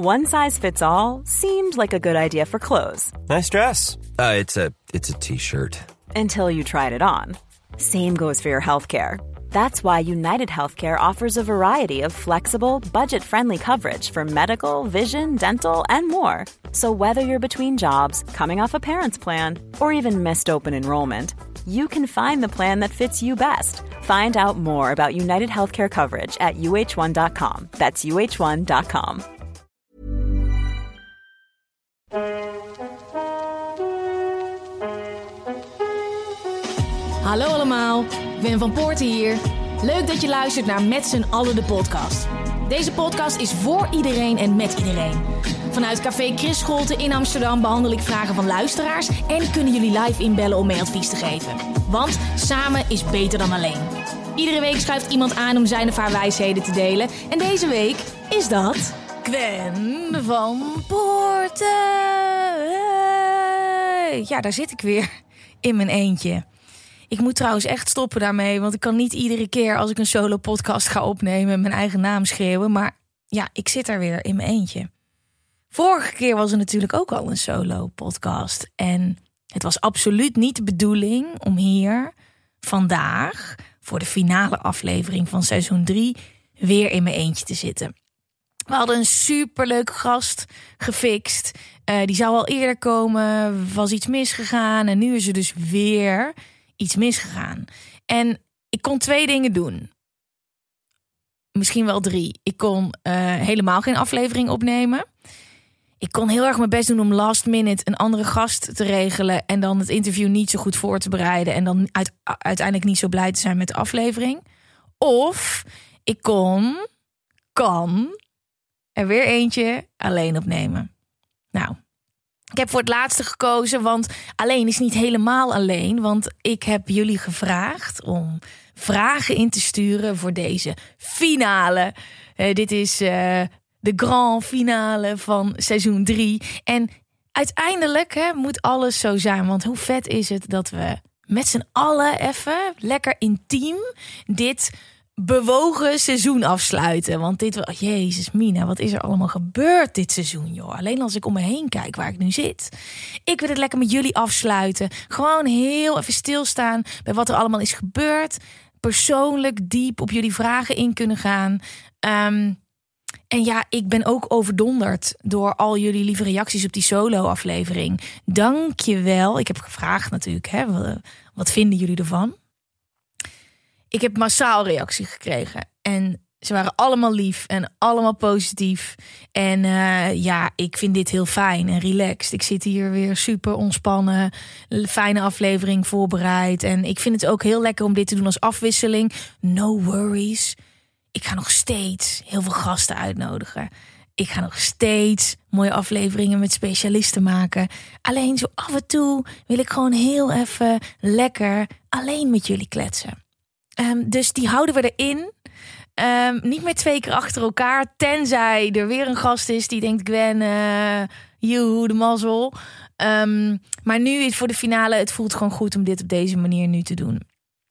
One size fits all seemed like a good idea for clothes. Nice dress. It's a t-shirt. Until you tried it on. Same goes for your healthcare. That's why United Healthcare offers a variety of flexible, budget-friendly coverage for medical, vision, dental, and more. So whether you're between jobs, coming off a parent's plan, or even missed open enrollment, you can find the plan that fits you best. Find out more about United Healthcare coverage at uh1.com. That's uh1.com. Hallo allemaal, ik ben Van Poorten hier. Leuk dat je luistert naar Met z'n allen de podcast. Deze podcast is voor iedereen en met iedereen. Vanuit Café Chris Scholten in Amsterdam behandel ik vragen van luisteraars en kunnen jullie live inbellen om mee advies te geven. Want samen is beter dan alleen. Iedere week schuift iemand aan om zijn of haar wijsheden te delen. En deze week is dat Gwen van Poorten. Hey. Ja, daar zit ik weer in mijn eentje. Ik moet trouwens echt stoppen daarmee, want ik kan niet iedere keer als ik een solo podcast ga opnemen mijn eigen naam schreeuwen. Maar ja, ik zit daar weer in mijn eentje. Vorige keer was er natuurlijk ook al een solo podcast. En het was absoluut niet de bedoeling om hier vandaag voor de finale aflevering van seizoen 3 weer in mijn eentje te zitten. We hadden een superleuke gast gefixt. Die zou al eerder komen, was iets misgegaan en nu is er dus weer iets misgegaan. En ik kon 2 dingen doen. Misschien wel 3. Ik kon helemaal geen aflevering opnemen. Ik kon heel erg mijn best doen om last minute een andere gast te regelen en dan het interview niet zo goed voor te bereiden en dan uiteindelijk niet zo blij te zijn met de aflevering. Of ik kan er weer eentje alleen opnemen. Nou, ik heb voor het laatste gekozen, want alleen is niet helemaal alleen. Want ik heb jullie gevraagd om vragen in te sturen voor deze finale. Dit is de grand finale van seizoen 3. En uiteindelijk moet alles zo zijn. Want hoe vet is het dat we met z'n allen even lekker intiem dit bewogen seizoen afsluiten. Want Jezus Mina, wat is er allemaal gebeurd dit seizoen, joh. Alleen als ik om me heen kijk waar ik nu zit. Ik wil het lekker met jullie afsluiten. Gewoon heel even stilstaan bij wat er allemaal is gebeurd. Persoonlijk diep op jullie vragen in kunnen gaan. En ja, ik ben ook overdonderd door al jullie lieve reacties op die solo-aflevering. Dank je wel. Ik heb gevraagd natuurlijk, wat vinden jullie ervan? Ik heb massaal reactie gekregen. En ze waren allemaal lief en allemaal positief. En ik vind dit heel fijn en relaxed. Ik zit hier weer super ontspannen. Fijne aflevering voorbereid. En ik vind het ook heel lekker om dit te doen als afwisseling. No worries. Ik ga nog steeds heel veel gasten uitnodigen. Ik ga nog steeds mooie afleveringen met specialisten maken. Alleen zo af en toe wil ik gewoon heel even lekker alleen met jullie kletsen. Dus die houden we erin. Niet meer 2 keer achter elkaar. Tenzij er weer een gast is die denkt, Gwen, joehoe, de mazzel. Maar nu voor de finale, het voelt gewoon goed om dit op deze manier nu te doen.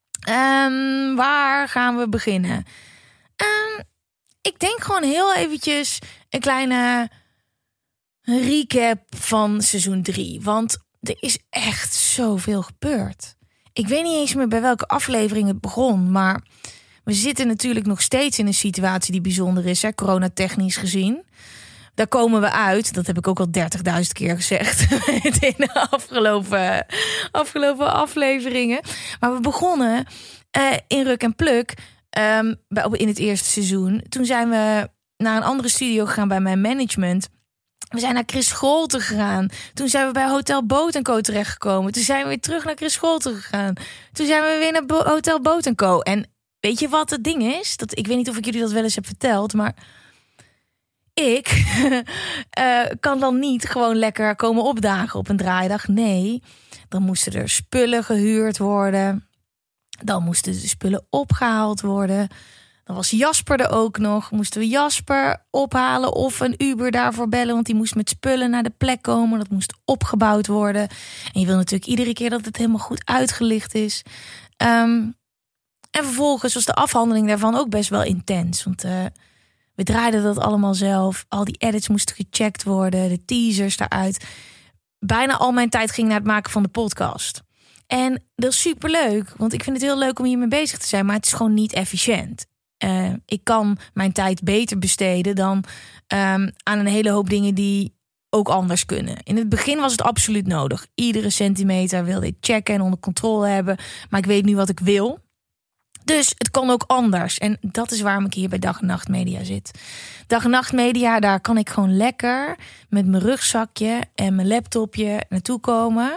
Waar gaan we beginnen? Ik denk gewoon heel eventjes een kleine recap van seizoen 3. Want er is echt zoveel gebeurd. Ik weet niet eens meer bij welke aflevering het begon. Maar we zitten natuurlijk nog steeds in een situatie die bijzonder is. Coronatechnisch gezien. Daar komen we uit. Dat heb ik ook al 30.000 keer gezegd. In de afgelopen afleveringen. Maar we begonnen in Ruk en Pluk. In het eerste seizoen. Toen zijn we naar een andere studio gegaan bij mijn management. We zijn naar Chris Scholten gegaan. Toen zijn we bij Hotel Boot & Co terechtgekomen. Toen zijn we weer terug naar Chris Scholten gegaan. Toen zijn we weer naar Hotel Boot & Co. En weet je wat het ding is? Ik weet niet of ik jullie dat wel eens heb verteld, maar ik kan dan niet gewoon lekker komen opdagen op een draaidag. Nee, dan moesten er spullen gehuurd worden. Dan moesten de spullen opgehaald worden. Dan was Jasper er ook nog. Moesten we Jasper ophalen of een Uber daarvoor bellen. Want die moest met spullen naar de plek komen. Dat moest opgebouwd worden. En je wil natuurlijk iedere keer dat het helemaal goed uitgelicht is. En vervolgens was de afhandeling daarvan ook best wel intens. Want we We draaiden dat allemaal zelf. Al die edits moesten gecheckt worden. De teasers daaruit. Bijna al mijn tijd ging naar het maken van de podcast. En dat is superleuk. Want ik vind het heel leuk om hiermee bezig te zijn. Maar het is gewoon niet efficiënt. Ik kan mijn tijd beter besteden dan aan een hele hoop dingen die ook anders kunnen. In het begin was het absoluut nodig. Iedere centimeter wilde ik checken en onder controle hebben. Maar ik weet nu wat ik wil. Dus het kan ook anders. En dat is waarom ik hier bij Dag en Nacht Media zit. Dag en Nacht Media, daar kan ik gewoon lekker met mijn rugzakje en mijn laptopje naartoe komen.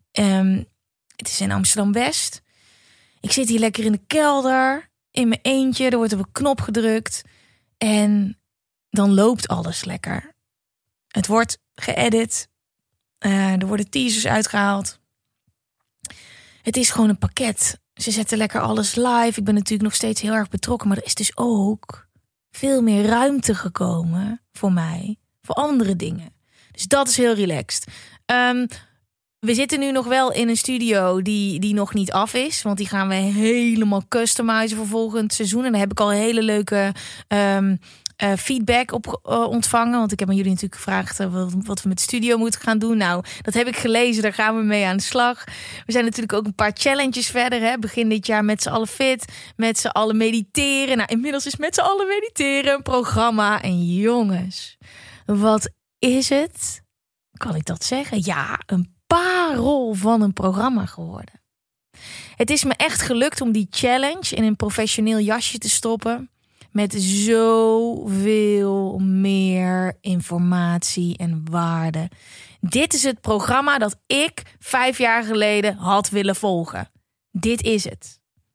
Het is in Amsterdam-West. Ik zit hier lekker in de kelder, in mijn eentje. Er wordt op een knop gedrukt. En dan loopt alles lekker. Het wordt geëdit. Er worden teasers uitgehaald. Het is gewoon een pakket. Ze zetten lekker alles live. Ik ben natuurlijk nog steeds heel erg betrokken. Maar er is dus ook veel meer ruimte gekomen voor mij. Voor andere dingen. Dus dat is heel relaxed. We zitten nu nog wel in een studio die nog niet af is. Want die gaan we helemaal customizen voor volgend seizoen. En daar heb ik al een hele leuke feedback op ontvangen. Want ik heb aan jullie natuurlijk gevraagd wat we met de studio moeten gaan doen. Nou, dat heb ik gelezen. Daar gaan we mee aan de slag. We zijn natuurlijk ook een paar challenges verder. Hè? Begin dit jaar met z'n allen fit. Met z'n allen mediteren. Nou, inmiddels is met z'n allen mediteren een programma. En jongens, wat is het? Kan ik dat zeggen? Ja, een parel van een programma geworden. Het is me echt gelukt om die challenge in een professioneel jasje te stoppen. Met zoveel meer informatie en waarde. Dit is het programma dat ik 5 jaar geleden had willen volgen. Dit is het.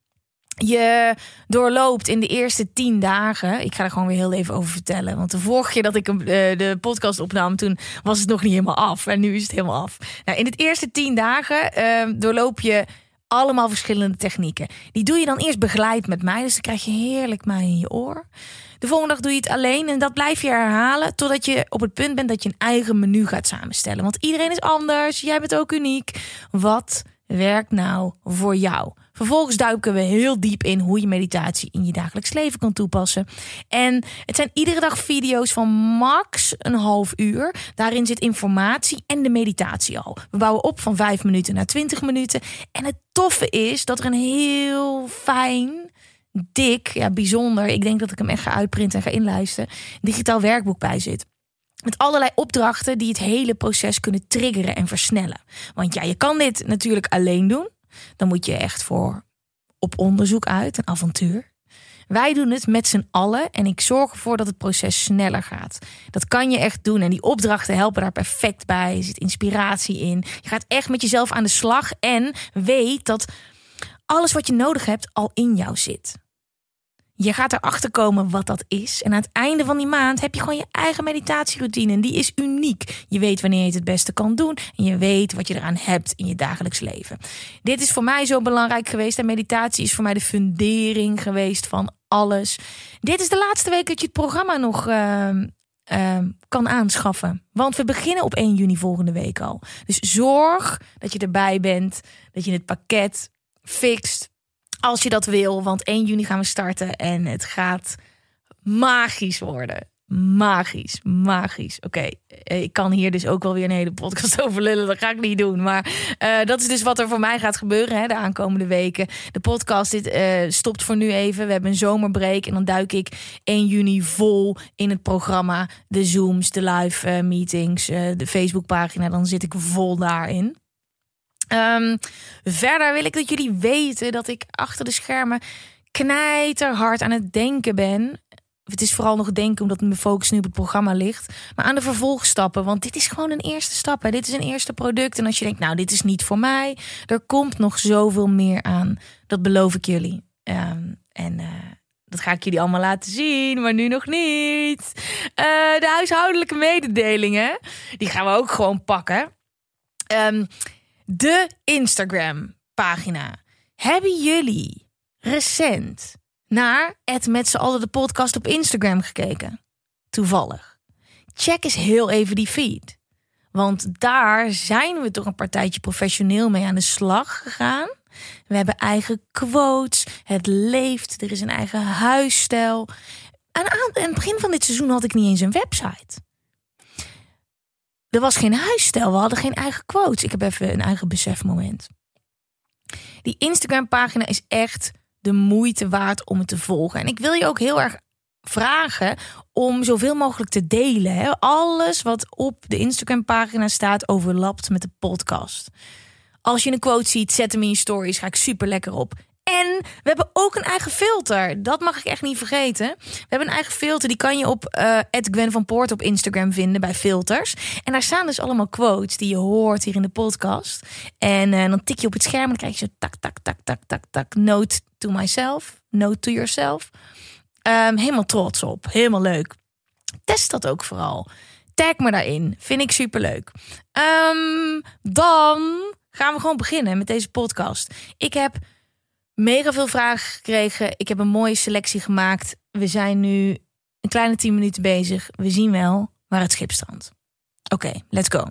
Je doorloopt in de eerste 10 dagen... Ik ga er gewoon weer heel even over vertellen. Want de vorige keer dat ik de podcast opnam... toen was het nog niet helemaal af. En nu is het helemaal af. Nou, in de eerste 10 dagen doorloop je allemaal verschillende technieken. Die doe je dan eerst begeleid met mij. Dus dan krijg je heerlijk mij in je oor. De volgende dag doe je het alleen. En dat blijf je herhalen totdat je op het punt bent... dat je een eigen menu gaat samenstellen. Want iedereen is anders. Jij bent ook uniek. Wat werkt nou voor jou? Vervolgens duiken we heel diep in hoe je meditatie in je dagelijks leven kan toepassen. En het zijn iedere dag video's van max een half uur. Daarin zit informatie en de meditatie al. We bouwen op van 5 minuten naar 20 minuten. En het toffe is dat er een heel fijn, dik, ja bijzonder, ik denk dat ik hem echt ga uitprinten en ga inlijsten, digitaal werkboek bij zit. Met allerlei opdrachten die het hele proces kunnen triggeren en versnellen. Want ja, je kan dit natuurlijk alleen doen. Dan moet je echt op onderzoek uit, een avontuur. Wij doen het met z'n allen en ik zorg ervoor dat het proces sneller gaat. Dat kan je echt doen en die opdrachten helpen daar perfect bij. Er zit inspiratie in. Je gaat echt met jezelf aan de slag en weet dat alles wat je nodig hebt al in jou zit. Je gaat erachter komen wat dat is. En aan het einde van die maand heb je gewoon je eigen meditatieroutine. En die is uniek. Je weet wanneer je het beste kan doen. En je weet wat je eraan hebt in je dagelijks leven. Dit is voor mij zo belangrijk geweest. En meditatie is voor mij de fundering geweest van alles. Dit is de laatste week dat je het programma nog kan aanschaffen. Want we beginnen op 1 juni volgende week al. Dus zorg dat je erbij bent. Dat je het pakket fixt. Als je dat wil, want 1 juni gaan we starten en het gaat magisch worden. Magisch. Oké, ik kan hier dus ook wel weer een hele podcast over lullen. Dat ga ik niet doen. Maar dat is dus wat er voor mij gaat gebeuren hè, de aankomende weken. De podcast stopt voor nu even. We hebben een zomerbreak en dan duik ik 1 juni vol in het programma. De Zooms, de live meetings, de Facebookpagina. Dan zit ik vol daarin. Verder wil ik dat jullie weten dat ik achter de schermen knijterhard aan het denken ben. Het is vooral nog denken omdat mijn focus nu op het programma ligt. Maar aan de vervolgstappen, want dit is gewoon een eerste stap. Hè. Dit is een eerste product. En als je denkt, nou dit is niet voor mij. Er komt nog zoveel meer aan. Dat beloof ik jullie. Dat ga ik jullie allemaal laten zien, maar nu nog niet. De huishoudelijke mededelingen, die gaan we ook gewoon pakken. De Instagram-pagina. Hebben jullie recent naar Met z'n allen de podcast op Instagram gekeken? Toevallig. Check eens heel even die feed. Want daar zijn we toch een partijtje professioneel mee aan de slag gegaan. We hebben eigen quotes. Het leeft. Er is een eigen huisstijl. aan het begin van dit seizoen had ik niet eens een website. Er was geen huisstijl, we hadden geen eigen quotes. Ik heb even een eigen besefmoment. Die Instagram-pagina is echt de moeite waard om het te volgen. En ik wil je ook heel erg vragen om zoveel mogelijk te delen. Hè? Alles wat op de Instagram-pagina staat overlapt met de podcast. Als je een quote ziet, zet hem in je stories. Ga ik super lekker op. En we hebben ook een eigen filter. Dat mag ik echt niet vergeten. We hebben een eigen filter. Die kan je op @GwenVanPoort op Instagram vinden bij filters. En daar staan dus allemaal quotes die je hoort hier in de podcast. En dan tik je op het scherm en dan krijg je zo tak, tak, tak, tak, tak, tak. Note to myself. Note to yourself. Helemaal trots op. Helemaal leuk. Test dat ook vooral. Tag me daarin. Vind ik superleuk. Dan gaan we gewoon beginnen met deze podcast. Ik heb mega veel vragen gekregen. Ik heb een mooie selectie gemaakt. We zijn nu een kleine 10 minuten bezig. We zien wel waar het schip strandt. Oké, let's go.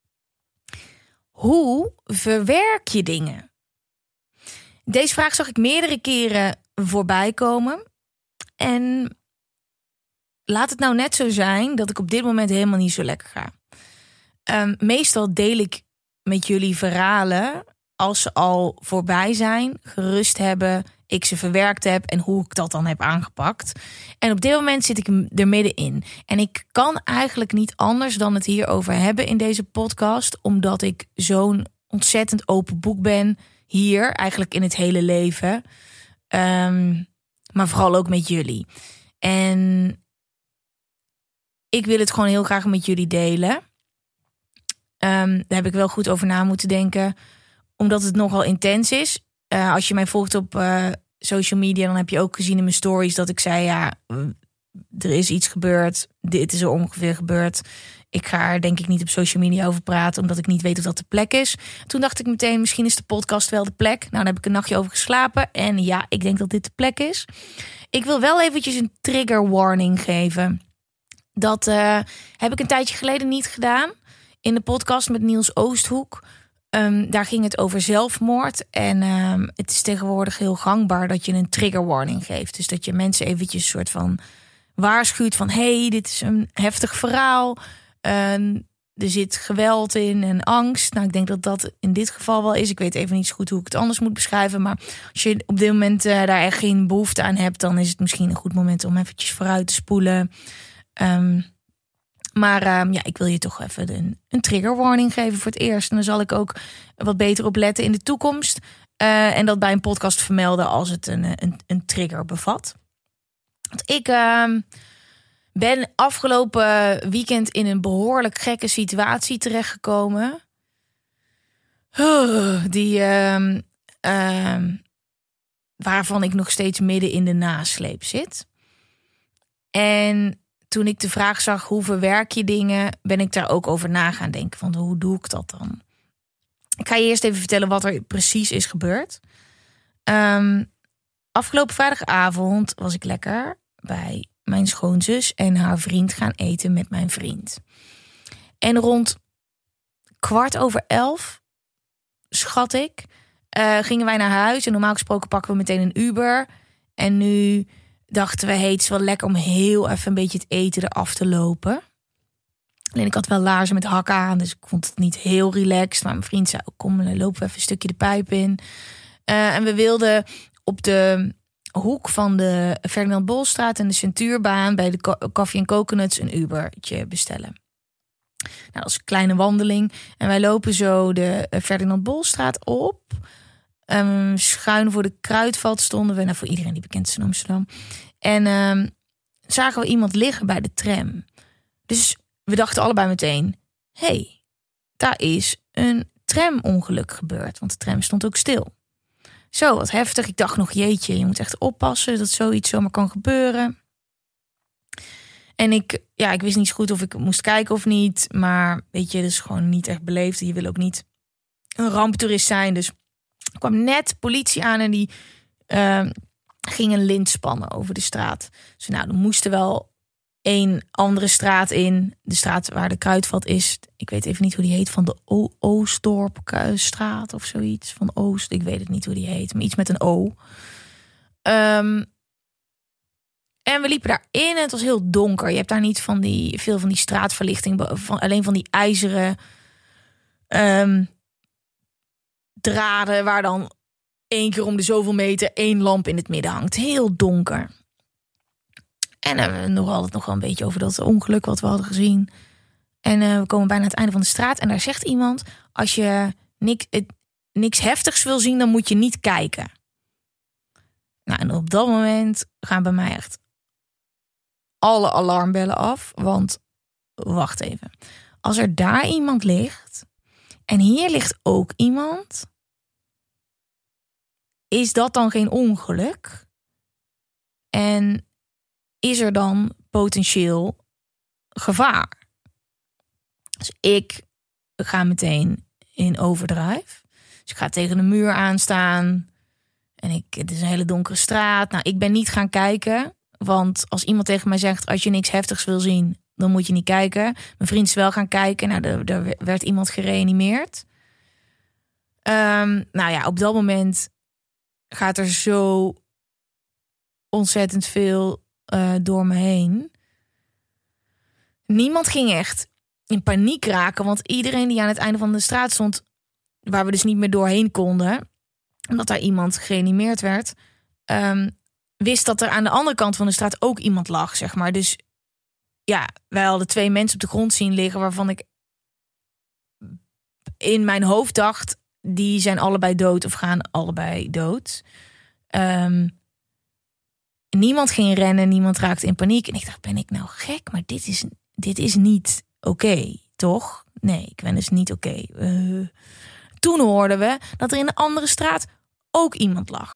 Hoe verwerk je dingen? Deze vraag zag ik meerdere keren voorbij komen. En laat het nou net zo zijn dat ik op dit moment helemaal niet zo lekker ga. Meestal deel ik met jullie verhalen als ze al voorbij zijn, gerust hebben, ik ze verwerkt heb en hoe ik dat dan heb aangepakt. En op dit moment zit ik er middenin. En ik kan eigenlijk niet anders dan het hierover hebben in deze podcast, omdat ik zo'n ontzettend open boek ben hier, eigenlijk in het hele leven. Maar vooral ook met jullie. En ik wil het gewoon heel graag met jullie delen. Daar heb ik wel goed over na moeten denken, omdat het nogal intens is. Als je mij volgt op social media, dan heb je ook gezien in mijn stories dat ik zei, ja, er is iets gebeurd. Dit is er ongeveer gebeurd. Ik ga er denk ik niet op social media over praten, omdat ik niet weet of dat de plek is. Toen dacht ik meteen, misschien is de podcast wel de plek. Nou, daar heb ik een nachtje over geslapen. En ja, ik denk dat dit de plek is. Ik wil wel eventjes een trigger warning geven. Dat heb ik een tijdje geleden niet gedaan. In de podcast met Niels Oosthoek. Daar ging het over zelfmoord. En het is tegenwoordig heel gangbaar dat je een trigger warning geeft. Dus dat je mensen eventjes een soort van waarschuwt van, hey, dit is een heftig verhaal. Er zit geweld in en angst. Nou, ik denk dat dat in dit geval wel is. Ik weet even niet zo goed hoe ik het anders moet beschrijven. Maar als je op dit moment daar echt geen behoefte aan hebt, dan is het misschien een goed moment om eventjes vooruit te spoelen. Maar ik wil je toch even een trigger warning geven voor het eerst. En dan zal ik ook wat beter op letten in de toekomst. En dat bij een podcast vermelden als het een trigger bevat. Want ik ben afgelopen weekend in een behoorlijk gekke situatie terechtgekomen. Waarvan ik nog steeds midden in de nasleep zit. En toen ik de vraag zag, hoe verwerk je dingen, ben ik daar ook over na gaan denken. Van hoe doe ik dat dan? Ik ga je eerst even vertellen wat er precies is gebeurd. Afgelopen vrijdagavond was ik lekker bij mijn schoonzus en haar vriend gaan eten met mijn vriend. En rond 11:15, schat ik, gingen wij naar huis. En normaal gesproken pakken we meteen een Uber. En nu dachten we, het is wel lekker om heel even een beetje het eten eraf te lopen. Alleen ik had wel laarzen met hakken aan, dus ik vond het niet heel relaxed. Maar mijn vriend zei, kom, dan lopen we even een stukje de pijp in. En we wilden op de hoek van de Ferdinand Bolstraat en de Centuurbaan bij de Coffee & Coconuts een Ubertje bestellen. Nou, dat is een kleine wandeling. En wij lopen zo de Ferdinand Bolstraat op. Schuin voor de Kruidvat stonden we. Nou, voor iedereen die bekend is in Amsterdam. En zagen we iemand liggen bij de tram. Dus we dachten allebei meteen, hey, daar is een tramongeluk gebeurd. Want de tram stond ook stil. Zo, wat heftig. Ik dacht nog, jeetje, je moet echt oppassen dat zoiets zomaar kan gebeuren. En ik wist niet zo goed of ik moest kijken of niet. Maar weet je, dat is gewoon niet echt beleefd. Je wil ook niet een ramptoerist zijn. Dus er kwam net politie aan en die ging een lint spannen over de straat. Dus nou, dan moesten wel een andere straat in. De straat waar de Kruidvat is. Ik weet even niet hoe die heet. Van de Oostdorpstraat of zoiets. Van Oost. Ik weet het niet hoe die heet. Maar iets met een O. En we liepen daarin en het was heel donker. Je hebt daar niet veel van die straatverlichting. Alleen van die ijzeren draden waar dan 1 keer om de zoveel meter 1 lamp in het midden hangt. Heel donker. En dan hebben we altijd nog wel een beetje over dat ongeluk wat we hadden gezien. En we komen bijna aan het einde van de straat. En daar zegt iemand, als je niks heftigs wil zien, dan moet je niet kijken. Nou, en op dat moment gaan bij mij echt alle alarmbellen af. Want, wacht even. Als er daar iemand ligt en hier ligt ook iemand, is dat dan geen ongeluk? En is er dan potentieel gevaar? Dus ik ga meteen in overdrive. Dus ik ga tegen de muur aanstaan. En het is een hele donkere straat. Nou, ik ben niet gaan kijken. Want als iemand tegen mij zegt, als je niks heftigs wil zien, dan moet je niet kijken. Mijn vriend is wel gaan kijken. Nou, er werd iemand gereanimeerd. Nou ja, op dat moment gaat er zo ontzettend veel door me heen. Niemand ging echt in paniek raken. Want iedereen die aan het einde van de straat stond, waar we dus niet meer doorheen konden, omdat daar iemand gereanimeerd werd, wist dat er aan de andere kant van de straat ook iemand lag, zeg maar. Dus ja, wij hadden 2 mensen op de grond zien liggen, waarvan ik in mijn hoofd dacht, die zijn allebei dood of gaan allebei dood. Niemand ging rennen, niemand raakte in paniek. En ik dacht, ben ik nou gek? Maar dit is niet oké, toch? Nee, ik ben dus niet oké. Toen hoorden we dat er in een andere straat ook iemand lag.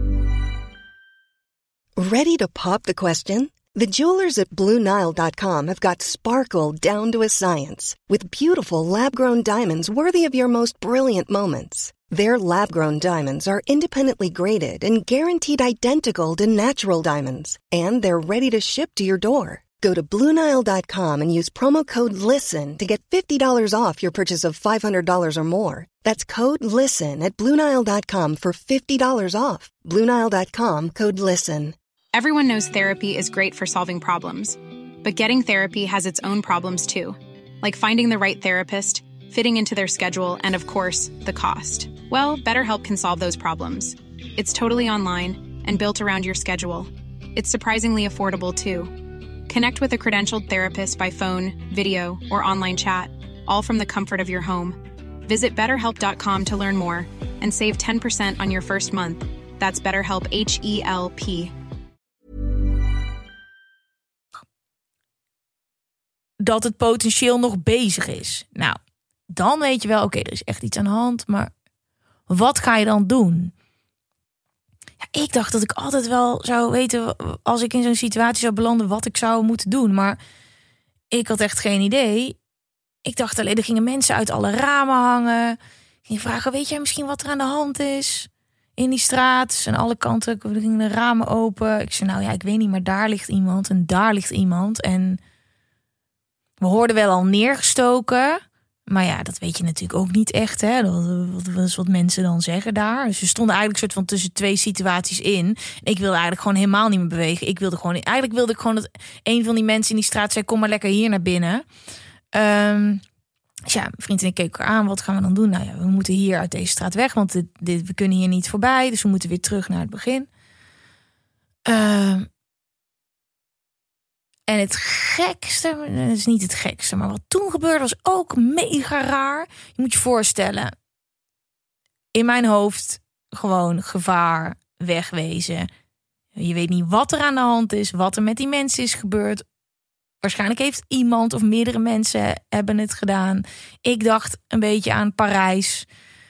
Ready to pop the question? The jewelers at BlueNile.com have got sparkle down to a science with beautiful lab-grown diamonds worthy of your most brilliant moments. Their lab-grown diamonds are independently graded and guaranteed identical to natural diamonds, and they're ready to ship to your door. Go to BlueNile.com and use promo code LISTEN to get $50 off your purchase of $500 or more. That's code LISTEN at BlueNile.com for $50 off. BlueNile.com, code LISTEN. Everyone knows therapy is great for solving problems, but getting therapy has its own problems too, like finding the right therapist, fitting into their schedule, and of course, the cost. Well, BetterHelp can solve those problems. It's totally online and built around your schedule. It's surprisingly affordable too. Connect with a credentialed therapist by phone, video, or online chat, all from the comfort of your home. Visit BetterHelp.com to learn more and save 10% on your first month. That's BetterHelp, H-E-L-P. Dat het potentieel nog bezig is. Nou, dan weet je wel, oké, er is echt iets aan de hand. Maar wat ga je dan doen? Ja, ik dacht dat ik altijd wel zou weten, als ik in zo'n situatie zou belanden, wat ik zou moeten doen. Maar ik had echt geen idee. Ik dacht alleen, er gingen mensen uit alle ramen hangen. Ik ging vragen, weet jij misschien wat er aan de hand is? In die straat, dus aan alle kanten gingen de ramen open. Ik zei, nou ja, ik weet niet, maar daar ligt iemand en daar ligt iemand. En we hoorden wel al neergestoken. Maar ja, dat weet je natuurlijk ook niet echt. Hè? Dat is wat mensen dan zeggen daar. Dus we stonden eigenlijk soort van tussen 2 situaties in. En ik wilde eigenlijk gewoon helemaal niet meer bewegen. Eigenlijk wilde ik gewoon dat een van die mensen in die straat zei, kom maar lekker hier naar binnen. Dus ja, mijn vriend en ik keken elkaar aan. Wat gaan we dan doen? Nou ja, we moeten hier uit deze straat weg. Want we kunnen hier niet voorbij. Dus we moeten weer terug naar het begin. En het gekste, het is niet het gekste, maar wat toen gebeurde was ook mega raar. Je moet je voorstellen, in mijn hoofd gewoon gevaar, wegwezen. Je weet niet wat er aan de hand is, wat er met die mensen is gebeurd. Waarschijnlijk heeft iemand of meerdere mensen hebben het gedaan. Ik dacht een beetje aan Parijs.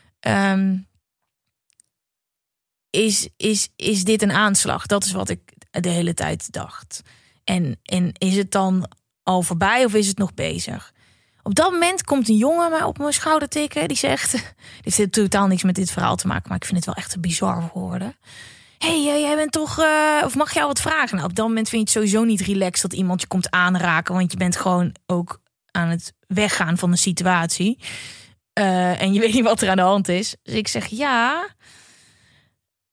Is dit een aanslag? Dat is wat ik de hele tijd dacht. En is het dan al voorbij of is het nog bezig? Op dat moment komt een jongen mij op mijn schouder tikken. Die zegt, dit heeft totaal niks met dit verhaal te maken, maar ik vind het wel echt een bizar woorden. Hey, jij bent toch, of mag ik jou wat vragen? Nou, op dat moment vind je het sowieso niet relaxed dat iemand je komt aanraken, want je bent gewoon ook aan het weggaan van de situatie. En je weet niet wat er aan de hand is. Dus ik zeg ja.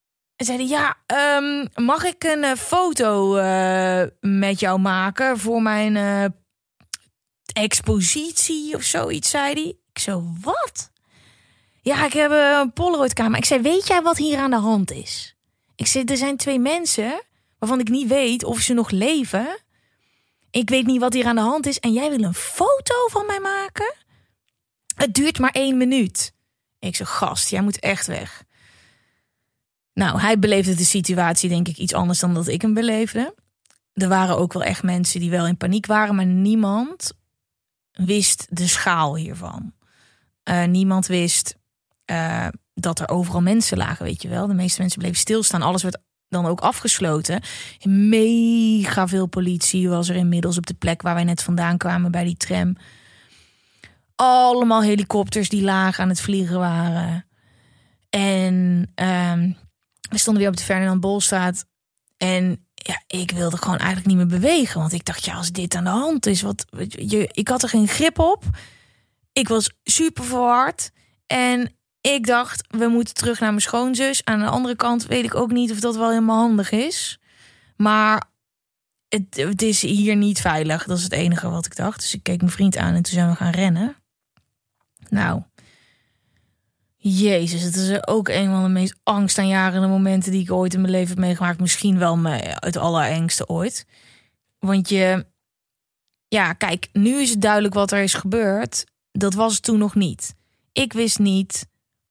zei hij, mag ik een foto met jou maken voor mijn expositie of zoiets, zei hij. Ik zo, wat? Ja, ik heb een Polaroid-camera. Ik zei, weet jij wat hier aan de hand is? Ik zei, er zijn 2 mensen waarvan ik niet weet of ze nog leven. Ik weet niet wat hier aan de hand is. En jij wil een foto van mij maken? Het duurt maar 1 minuut. Ik zei, gast, jij moet echt weg. Nou, hij beleefde de situatie denk ik iets anders dan dat ik hem beleefde. Er waren ook wel echt mensen die wel in paniek waren, maar niemand wist de schaal hiervan. Niemand wist dat er overal mensen lagen, weet je wel. De meeste mensen bleven stilstaan. Alles werd dan ook afgesloten. Mega veel politie was er inmiddels op de plek waar wij net vandaan kwamen bij die tram. Allemaal helikopters die laag aan het vliegen waren. En we stonden weer op de Ferdinand Bolstraat. En ja, ik wilde gewoon eigenlijk niet meer bewegen. Want ik dacht, ja, als dit aan de hand is, ik had er geen grip op. Ik was super verward. En ik dacht, we moeten terug naar mijn schoonzus. Aan de andere kant weet ik ook niet of dat wel helemaal handig is. Maar het is hier niet veilig. Dat is het enige wat ik dacht. Dus ik keek mijn vriend aan en toen zijn we gaan rennen. Nou, jezus, het is ook een van de meest angstaanjagende momenten die ik ooit in mijn leven heb meegemaakt. Misschien wel het allerengste ooit. Want kijk, nu is het duidelijk wat er is gebeurd. Dat was het toen nog niet. Ik wist niet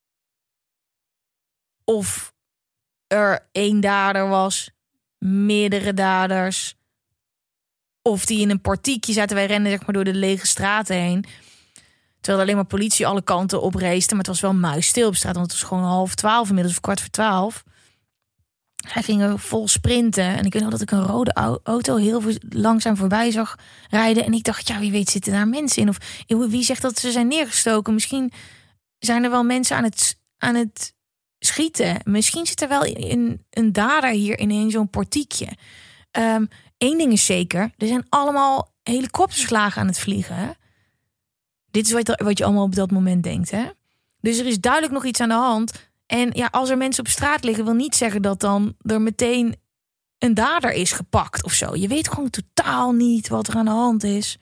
of er 1 dader was, meerdere daders, of die in een portiekje zaten. Wij renden zeg maar door de lege straten heen. Terwijl alleen maar politie alle kanten opreesde. Maar het was wel muisstil op straat. Want het was gewoon 11:30 inmiddels, of 11:15. Hij ging vol sprinten. En ik weet nog dat ik een rode auto heel langzaam voorbij zag rijden. En ik dacht, ja, wie weet zitten daar mensen in. Of wie zegt dat ze zijn neergestoken? Misschien zijn er wel mensen aan het schieten. Misschien zit er wel een dader hier in zo'n portiekje. Eén ding is zeker. Er zijn allemaal helikopters laag aan het vliegen. Hè? Dit is wat je allemaal op dat moment denkt. Hè? Dus er is duidelijk nog iets aan de hand. En ja, als er mensen op straat liggen, wil niet zeggen dat dan er meteen een dader is gepakt of zo. Je weet gewoon totaal niet wat er aan de hand is.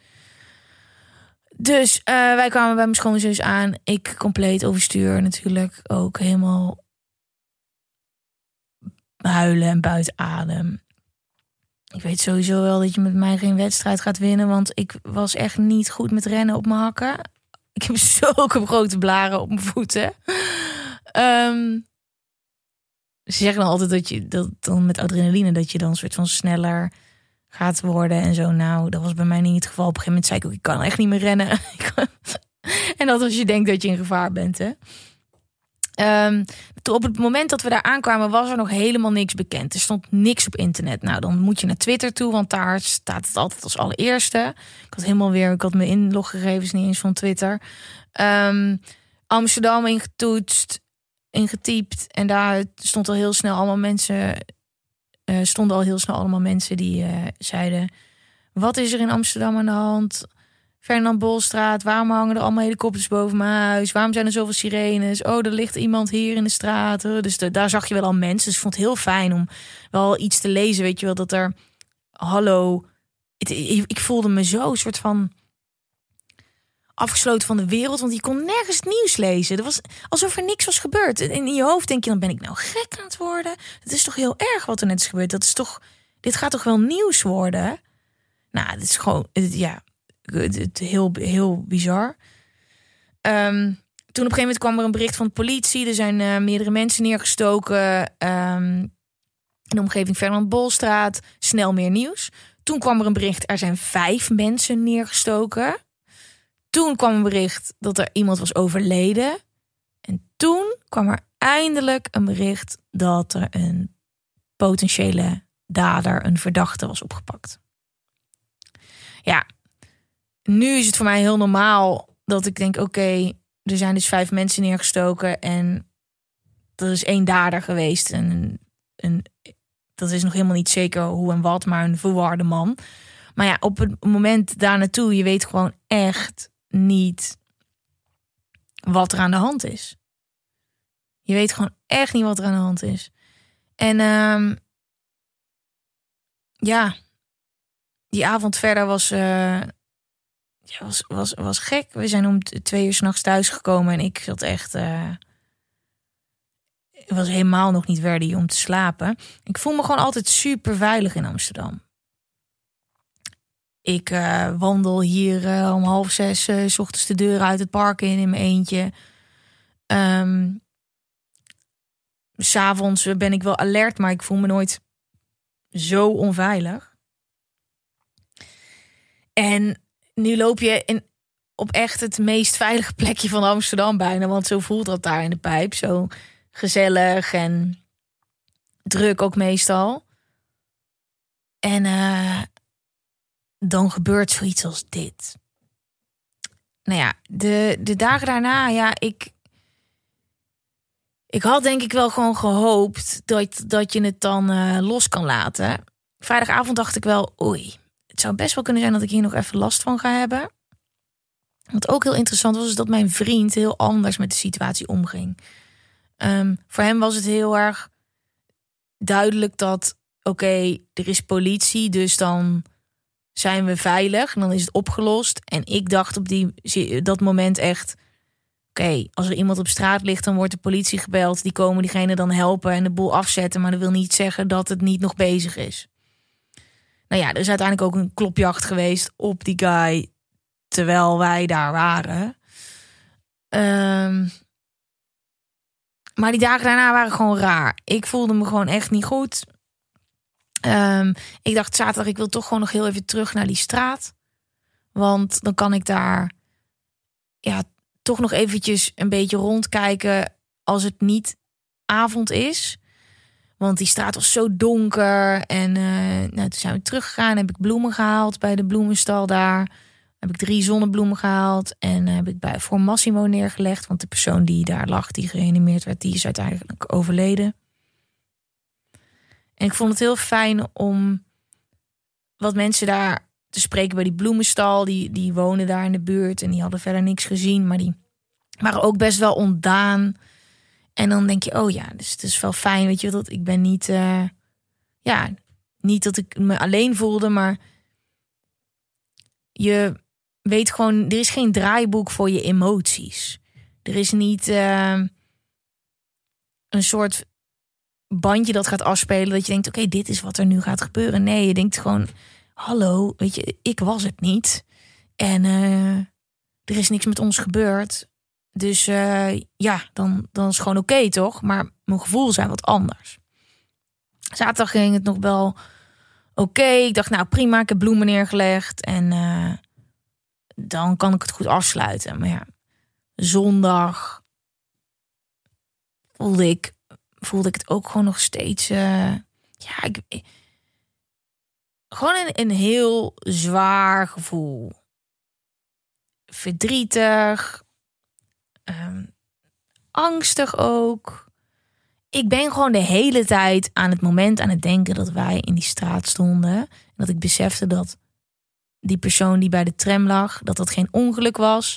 Dus wij kwamen bij mijn schoonzus aan. Ik compleet overstuur natuurlijk. Ook helemaal huilen en buiten adem. Ik weet sowieso wel dat je met mij geen wedstrijd gaat winnen. Want ik was echt niet goed met rennen op mijn hakken. Ik heb zulke grote blaren op mijn voeten. Ze zeggen dan altijd dat dan met adrenaline dat je dan een soort van sneller gaat worden en zo. Nou, dat was bij mij niet het geval. Op een gegeven moment zei ik ook, ik kan echt niet meer rennen. En dat als je denkt dat je in gevaar bent, hè. Op het moment dat we daar aankwamen was er nog helemaal niks bekend. Er stond niks op internet. Nou, dan moet je naar Twitter toe, want daar staat het altijd als allereerste. Ik had mijn inloggegevens niet eens van Twitter. Amsterdam ingetypt en daar stonden al heel snel allemaal mensen die zeiden: wat is er in Amsterdam aan de hand? Ferdinand Bolstraat, waarom hangen er allemaal helikopters boven mijn huis? Waarom zijn er zoveel sirenes? Oh, er ligt iemand hier in de straat. Dus daar zag je wel al mensen. Dus ik vond het heel fijn om wel iets te lezen. Weet je wel, dat er... Hallo. Ik voelde me zo een soort van afgesloten van de wereld. Want je kon nergens het nieuws lezen. Het was alsof er niks was gebeurd. En in je hoofd denk je, dan ben ik nou gek aan het worden. Het is toch heel erg wat er net is gebeurd. Dit gaat toch wel nieuws worden? Nou, het is gewoon... Heel bizar. Toen op een gegeven moment kwam er een bericht van de politie. Er zijn meerdere mensen neergestoken. In de omgeving Ferdinand Bolstraat. Snel meer nieuws. Toen kwam er een bericht, er zijn 5 mensen neergestoken. Toen kwam een bericht dat er iemand was overleden. En toen kwam er eindelijk een bericht dat er een potentiële dader, een verdachte was opgepakt. Ja. Nu is het voor mij heel normaal dat ik denk, oké, er zijn dus 5 mensen neergestoken en er is 1 dader geweest. En dat is nog helemaal niet zeker hoe en wat, maar een verwarde man. Maar ja, op het moment daar naartoe, je weet gewoon echt niet wat er aan de hand is. Je weet gewoon echt niet wat er aan de hand is. En die avond verder was gek. We zijn om 2 uur 's nachts thuis gekomen en ik zat echt... ik was helemaal nog niet ready om te slapen. Ik voel me gewoon altijd super veilig in Amsterdam. Ik wandel hier om 5:30 's ochtends de deur uit het park in mijn eentje. 'S Avonds ben ik wel alert, maar ik voel me nooit zo onveilig. En nu loop je op echt het meest veilige plekje van Amsterdam bijna. Want zo voelt dat daar in de Pijp. Zo gezellig en druk ook meestal. En dan gebeurt zoiets als dit. Nou ja, de dagen daarna, ik had denk ik wel gewoon gehoopt dat je het dan los kan laten. Vrijdagavond dacht ik wel, oei, het zou best wel kunnen zijn dat ik hier nog even last van ga hebben. Wat ook heel interessant was, is dat mijn vriend heel anders met de situatie omging. Voor hem was het heel erg duidelijk dat, oké, er is politie, dus dan zijn we veilig en dan is het opgelost. En ik dacht op dat moment echt, oké, als er iemand op straat ligt, dan wordt de politie gebeld. Die komen diegene dan helpen en de boel afzetten. Maar dat wil niet zeggen dat het niet nog bezig is. Nou ja, er is uiteindelijk ook een klopjacht geweest op die guy terwijl wij daar waren. Maar die dagen daarna waren gewoon raar. Ik voelde me gewoon echt niet goed. Ik dacht zaterdag, ik wil toch gewoon nog heel even terug naar die straat. Want dan kan ik daar toch nog eventjes een beetje rondkijken als het niet avond is. Want die straat was zo donker. En toen zijn we teruggegaan. Heb ik bloemen gehaald bij de bloemenstal daar. Heb ik 3 zonnebloemen gehaald. En heb ik voor Massimo neergelegd. Want de persoon die daar lag, die gereanimeerd werd, die is uiteindelijk overleden. En ik vond het heel fijn om wat mensen daar te spreken bij die bloemenstal. Die wonen daar in de buurt en die hadden verder niks gezien. Maar die waren ook best wel ontdaan. En dan denk je, oh ja, dus het is wel fijn, weet je, dat ik ben niet... niet dat ik me alleen voelde, maar je weet gewoon, er is geen draaiboek voor je emoties. Er is niet een soort bandje dat gaat afspelen dat je denkt, oké, dit is wat er nu gaat gebeuren. Nee, je denkt gewoon, hallo, weet je, ik was het niet. En er is niks met ons gebeurd. Dus dan is het gewoon oké, toch? Maar mijn gevoel zijn wat anders. Zaterdag ging het nog wel oké. Ik dacht, nou prima, ik heb bloemen neergelegd. En dan kan ik het goed afsluiten. Maar ja, zondag voelde ik het ook gewoon nog steeds... gewoon een heel zwaar gevoel. Verdrietig. Angstig ook. Ik ben gewoon de hele tijd aan het moment aan het denken dat wij in die straat stonden. En dat ik besefte dat die persoon die bij de tram lag, dat geen ongeluk was.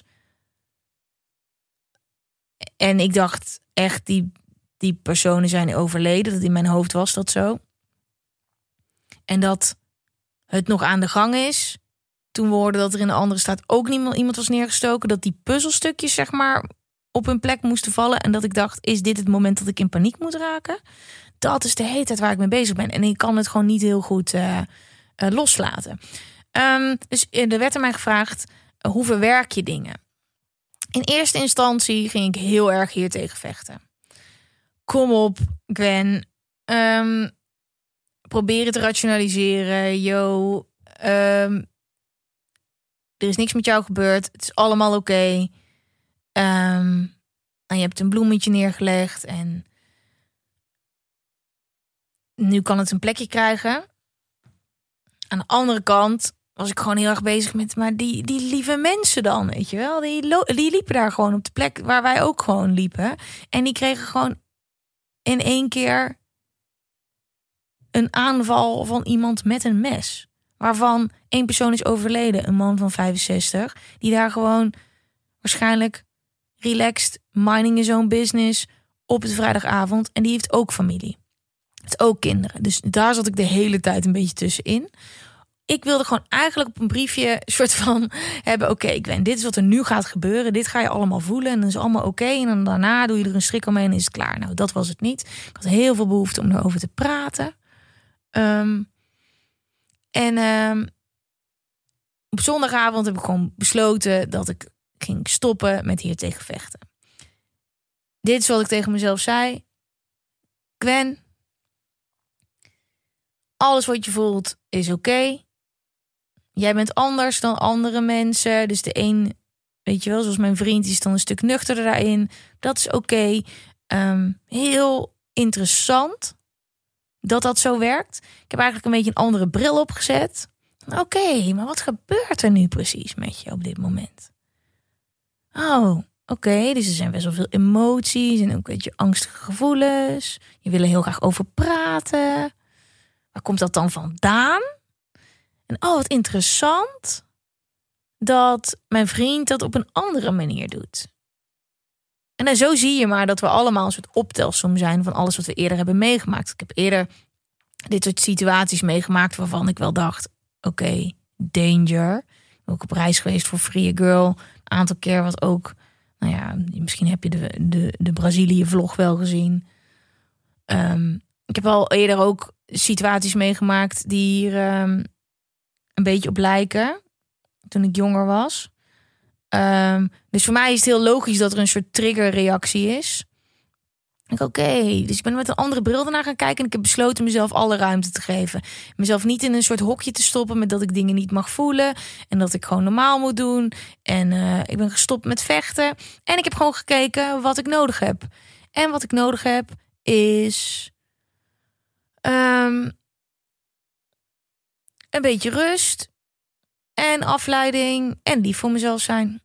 En ik dacht echt, die personen zijn overleden. Dat in mijn hoofd was dat zo. En dat het nog aan de gang is. Toen we hoorden dat er in de andere straat ook iemand was neergestoken. Dat die puzzelstukjes zeg maar op hun plek moesten vallen. En dat ik dacht, is dit het moment dat ik in paniek moet raken? Dat is de hele tijd waar ik mee bezig ben. En ik kan het gewoon niet heel goed loslaten. Dus er werd aan mij gevraagd, hoe verwerk je dingen? In eerste instantie ging ik heel erg hier tegen vechten. Kom op, Gwen. Probeer het te rationaliseren. Er is niks met jou gebeurd. Het is allemaal oké. En je hebt een bloemetje neergelegd. En nu kan het een plekje krijgen. Aan de andere kant was ik gewoon heel erg bezig met... maar die lieve mensen dan, weet je wel. Die liepen daar gewoon op de plek waar wij ook gewoon liepen. En die kregen gewoon in 1 keer een aanval van iemand met een mes. Waarvan 1 persoon is overleden, een man van 65... die daar gewoon waarschijnlijk relaxed, minding his own business op het vrijdagavond. En die heeft ook familie. Het ook kinderen. Dus daar zat ik de hele tijd een beetje tussenin. Ik wilde gewoon eigenlijk op een briefje soort van hebben... Oké, Gwen, dit is wat er nu gaat gebeuren. Dit ga je allemaal voelen en dan is allemaal oké. En dan daarna doe je er een strik omheen en is het klaar. Nou, dat was het niet. Ik had heel veel behoefte om erover te praten. Op zondagavond heb ik gewoon besloten dat ik ging stoppen met hier tegen vechten. Dit is wat ik tegen mezelf zei. Gwen, alles wat je voelt is oké. Jij bent anders dan andere mensen. Dus de een, weet je wel, zoals mijn vriend, die is dan een stuk nuchterder daarin. Dat is oké. Heel interessant dat zo werkt. Ik heb eigenlijk een beetje een andere bril opgezet. Oké, maar wat gebeurt er nu precies met je op dit moment? Oh, oké, dus er zijn best wel veel emoties en ook een beetje angstige gevoelens. Je wil er heel graag over praten. Waar komt dat dan vandaan? En wat interessant dat mijn vriend dat op een andere manier doet. En dan zo zie je maar dat we allemaal een soort optelsom zijn van alles wat we eerder hebben meegemaakt. Ik heb eerder dit soort situaties meegemaakt waarvan ik wel dacht, oké, danger. Ik ben ook op reis geweest voor Free a Girl. Een aantal keer wat ook, nou ja, misschien heb je de Brazilië vlog wel gezien. Ik heb al eerder ook situaties meegemaakt die hier een beetje op lijken. Toen ik jonger was. Dus voor mij is het heel logisch dat er een soort triggerreactie is. Oké, dus ik ben met een andere bril ernaar gaan kijken en ik heb besloten mezelf alle ruimte te geven. Mezelf niet in een soort hokje te stoppen met dat ik dingen niet mag voelen en dat ik gewoon normaal moet doen. En ik ben gestopt met vechten en ik heb gewoon gekeken wat ik nodig heb. En wat ik nodig heb is een beetje rust en afleiding en lief voor mezelf zijn.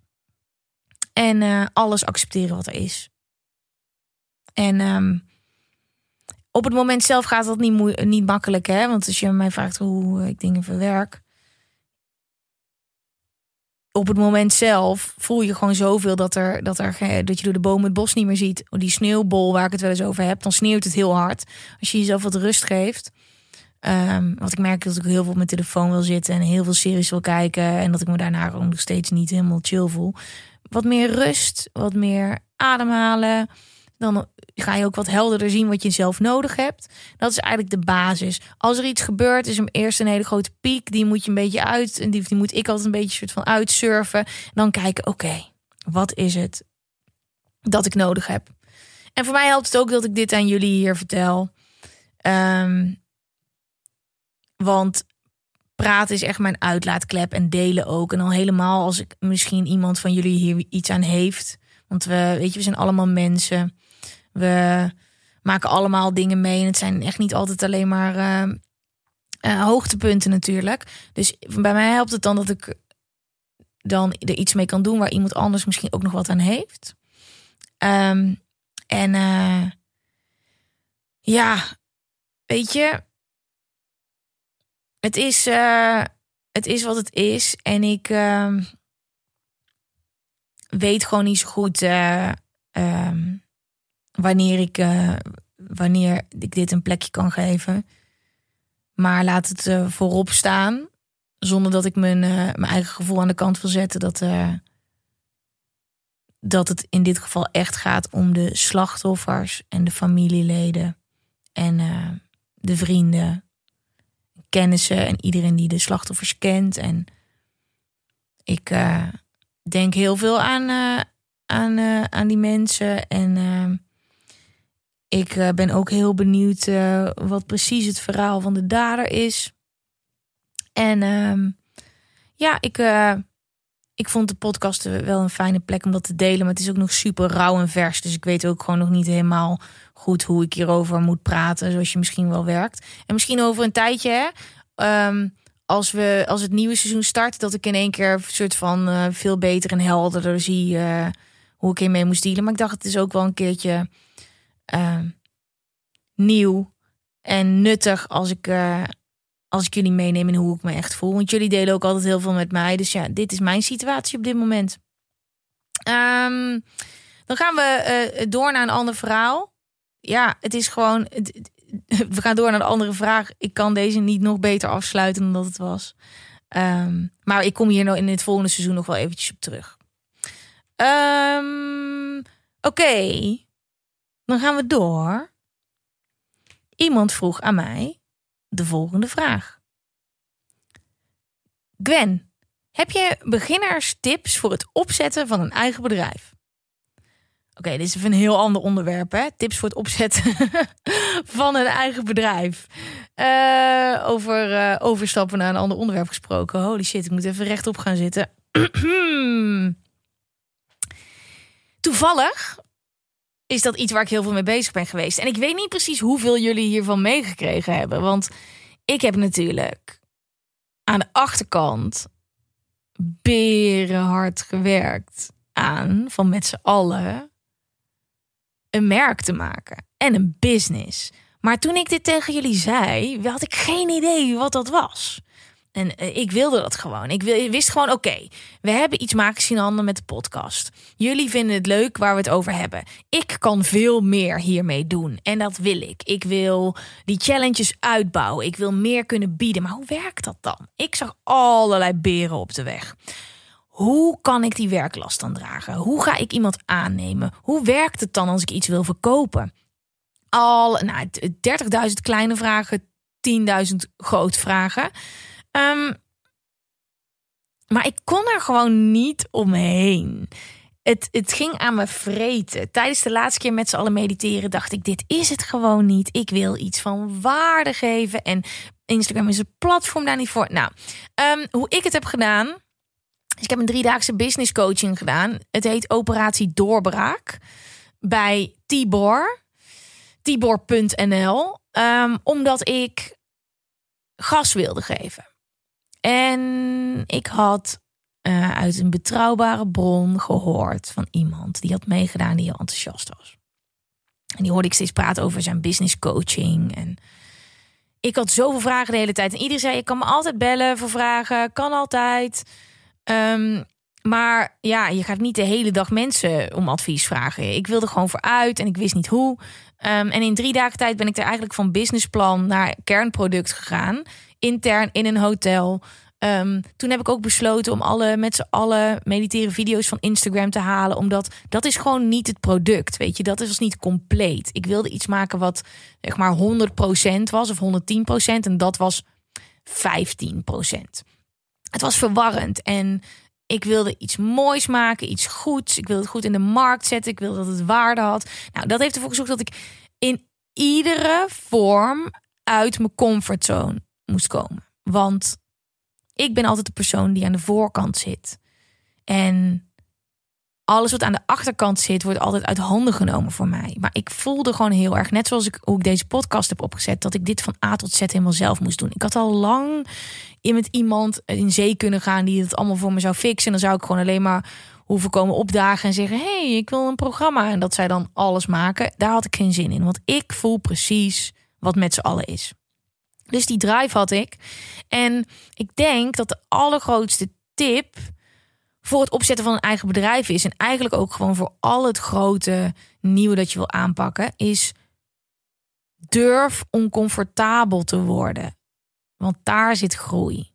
En alles accepteren wat er is. En op het moment zelf gaat dat niet makkelijk, hè? Want als je mij vraagt hoe ik dingen verwerk, op het moment zelf voel je gewoon zoveel dat je door de bomen het bos niet meer ziet. Die sneeuwbol waar ik het wel eens over heb, dan sneeuwt het heel hard. Als je jezelf wat rust geeft. Want ik merk dat ik heel veel op mijn telefoon wil zitten en heel veel series wil kijken en dat ik me daarna ook nog steeds niet helemaal chill voel. Wat meer rust, wat meer ademhalen. Dan ga je ook wat helderder zien wat je zelf nodig hebt. Dat is eigenlijk de basis. Als er iets gebeurt, is er eerst een hele grote piek. Die moet je een beetje uit. En die moet ik altijd een beetje soort van uitsurfen. Dan kijken, oké, wat is het dat ik nodig heb? En voor mij helpt het ook dat ik dit aan jullie hier vertel. Want praten is echt mijn uitlaatklep en delen ook. En al helemaal als ik misschien iemand van jullie hier iets aan heeft. Want we zijn allemaal mensen. We maken allemaal dingen mee. En het zijn echt niet altijd alleen maar hoogtepunten natuurlijk. Dus bij mij helpt het dan dat ik dan er iets mee kan doen waar iemand anders misschien ook nog wat aan heeft. Weet je, het is wat het is. En ik weet gewoon niet zo goed wanneer ik dit een plekje kan geven. Maar laat het voorop staan. Zonder dat ik mijn eigen gevoel aan de kant wil zetten. Dat het in dit geval echt gaat om de slachtoffers en de familieleden. En de vrienden, kennissen en iedereen die de slachtoffers kent. En ik denk heel veel aan die mensen. En ik ben ook heel benieuwd wat precies het verhaal van de dader is. En ik vond de podcast wel een fijne plek om dat te delen. Maar het is ook nog super rauw en vers. Dus ik weet ook gewoon nog niet helemaal goed hoe ik hierover moet praten. Zoals je misschien wel werkt. En misschien over een tijdje, als het nieuwe seizoen start, dat ik in één keer een soort van veel beter en helderder zie hoe ik hiermee moest dealen. Maar ik dacht, het is ook wel een keertje nieuw en nuttig als ik jullie meeneem in hoe ik me echt voel. Want jullie delen ook altijd heel veel met mij. Dus ja, dit is mijn situatie op dit moment. Dan gaan we door naar een ander verhaal. Ja, het is gewoon we gaan door naar de andere vraag. Ik kan deze niet nog beter afsluiten dan dat het was. Maar ik kom hier nou in het volgende seizoen nog wel eventjes op terug. Oké. Dan gaan we door. Iemand vroeg aan mij de volgende vraag. Gwen, heb je beginnerstips voor het opzetten van een eigen bedrijf? Oké, dit is even een heel ander onderwerp, hè? Tips voor het opzetten van een eigen bedrijf. Over overstappen naar een ander onderwerp gesproken. Holy shit, ik moet even rechtop gaan zitten. Toevallig is dat iets waar ik heel veel mee bezig ben geweest. En ik weet niet precies hoeveel jullie hiervan meegekregen hebben. Want ik heb natuurlijk aan de achterkant berenhard gewerkt aan van met z'n allen een merk te maken en een business. Maar toen ik dit tegen jullie zei, had ik geen idee wat dat was. En ik wilde dat gewoon. Ik wist gewoon, oké, we hebben iets makers in handen met de podcast. Jullie vinden het leuk waar we het over hebben. Ik kan veel meer hiermee doen. En dat wil ik. Ik wil die challenges uitbouwen. Ik wil meer kunnen bieden. Maar hoe werkt dat dan? Ik zag allerlei beren op de weg. Hoe kan ik die werklast dan dragen? Hoe ga ik iemand aannemen? Hoe werkt het dan als ik iets wil verkopen? 30.000 kleine vragen, 10.000 grote vragen. Maar ik kon er gewoon niet omheen. Het ging aan me vreten. Tijdens de laatste keer met z'n allen mediteren dacht ik, dit is het gewoon niet. Ik wil iets van waarde geven. En Instagram is een platform daar niet voor. Nou, hoe ik het heb gedaan. Dus ik heb een 3-daagse business coaching gedaan. Het heet Operatie Doorbraak. Bij Tibor. Tibor.nl. Omdat ik gas wilde geven. En ik had uit een betrouwbare bron gehoord van iemand die had meegedaan die heel enthousiast was. En die hoorde ik steeds praten over zijn business coaching. En ik had zoveel vragen de hele tijd. En iedereen zei, je kan me altijd bellen voor vragen. Kan altijd. Maar ja, je gaat niet de hele dag mensen om advies vragen. Ik wilde gewoon vooruit en ik wist niet hoe. En in 3 dagen tijd ben ik er eigenlijk van businessplan naar kernproduct gegaan. Intern in een hotel. Toen heb ik ook besloten om met z'n allen mediteren video's van Instagram te halen. Omdat dat is gewoon niet het product. Weet je, dat is niet compleet. Ik wilde iets maken wat zeg maar 100% was of 110%. En dat was 15%. Het was verwarrend. En ik wilde iets moois maken, iets goeds. Ik wilde het goed in de markt zetten. Ik wilde dat het waarde had. Nou, dat heeft ervoor gezorgd dat ik in iedere vorm uit mijn comfortzone moest komen. Want ik ben altijd de persoon die aan de voorkant zit. En alles wat aan de achterkant zit, wordt altijd uit handen genomen voor mij. Maar ik voelde gewoon heel erg, net zoals hoe ik deze podcast heb opgezet, dat ik dit van A tot Z helemaal zelf moest doen. Ik had al lang met iemand in zee kunnen gaan die het allemaal voor me zou fixen. En dan zou ik gewoon alleen maar hoeven komen opdagen en zeggen, hey, ik wil een programma. En dat zij dan alles maken. Daar had ik geen zin in. Want ik voel precies wat met z'n allen is. Dus die drive had ik. En ik denk dat de allergrootste tip voor het opzetten van een eigen bedrijf is, en eigenlijk ook gewoon voor al het grote nieuwe dat je wil aanpakken, is durf oncomfortabel te worden. Want daar zit groei.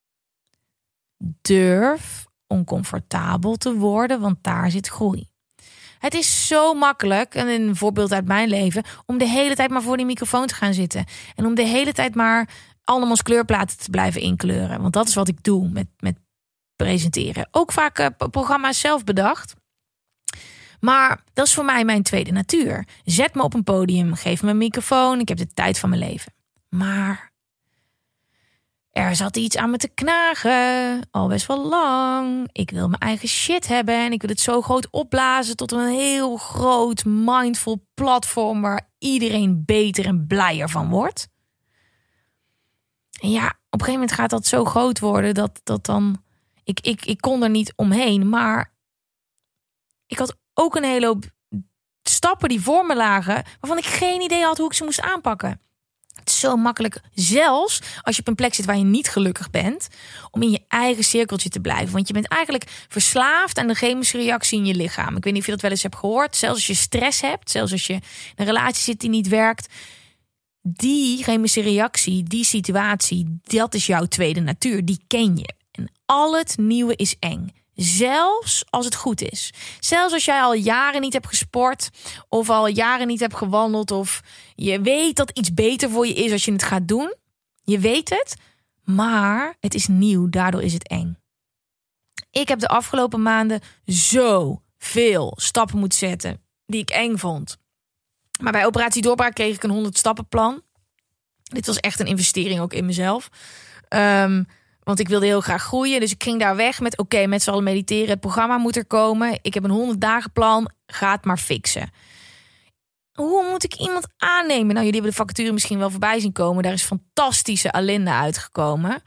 Durf oncomfortabel te worden, want daar zit groei. Het is zo makkelijk, en een voorbeeld uit mijn leven, om de hele tijd maar voor die microfoon te gaan zitten. En om de hele tijd maar andermans kleurplaten te blijven inkleuren. Want dat is wat ik doe met presenteren. Ook vaak programma's zelf bedacht. Maar dat is voor mij mijn tweede natuur. Zet me op een podium, geef me een microfoon. Ik heb de tijd van mijn leven. Maar er zat iets aan me te knagen. Al best wel lang. Ik wil mijn eigen shit hebben. En ik wil het zo groot opblazen tot een heel groot mindful platform waar iedereen beter en blijer van wordt. En ja, op een gegeven moment gaat dat zo groot worden dat dan Ik kon er niet omheen, maar ik had ook een hele hoop stappen die voor me lagen, waarvan ik geen idee had hoe ik ze moest aanpakken. Het is zo makkelijk, zelfs als je op een plek zit waar je niet gelukkig bent, om in je eigen cirkeltje te blijven. Want je bent eigenlijk verslaafd aan de chemische reactie in je lichaam. Ik weet niet of je dat wel eens hebt gehoord. Zelfs als je stress hebt, zelfs als je in een relatie zit die niet werkt, die chemische reactie, die situatie, dat is jouw tweede natuur. Die ken je. En al het nieuwe is eng. Zelfs als het goed is. Zelfs als jij al jaren niet hebt gesport of al jaren niet hebt gewandeld of je weet dat iets beter voor je is als je het gaat doen. Je weet het, maar het is nieuw, daardoor is het eng. Ik heb de afgelopen maanden zoveel stappen moeten zetten die ik eng vond. Maar bij Operatie Doorbraak kreeg ik een 100 stappenplan. Dit was echt een investering ook in mezelf. Want ik wilde heel graag groeien. Dus ik ging daar weg met met z'n allen mediteren. Het programma moet er komen. Ik heb een 100 dagen plan. Ga het maar fixen. Hoe moet ik iemand aannemen? Nou, jullie hebben de vacature misschien wel voorbij zien komen. Daar is fantastische Alinda uitgekomen.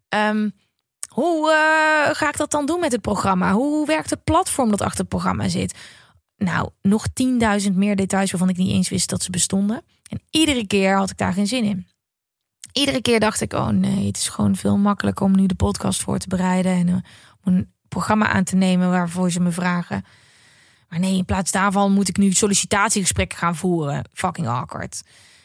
Hoe ga ik dat dan doen met het programma? Hoe werkt het platform dat achter het programma zit? Nou, nog 10.000 meer details waarvan ik niet eens wist dat ze bestonden. En iedere keer had ik daar geen zin in. Iedere keer dacht ik, oh nee, het is gewoon veel makkelijker om nu de podcast voor te bereiden en om een programma aan te nemen waarvoor ze me vragen. Maar nee, in plaats daarvan moet ik nu sollicitatiegesprekken gaan voeren. Fucking awkward.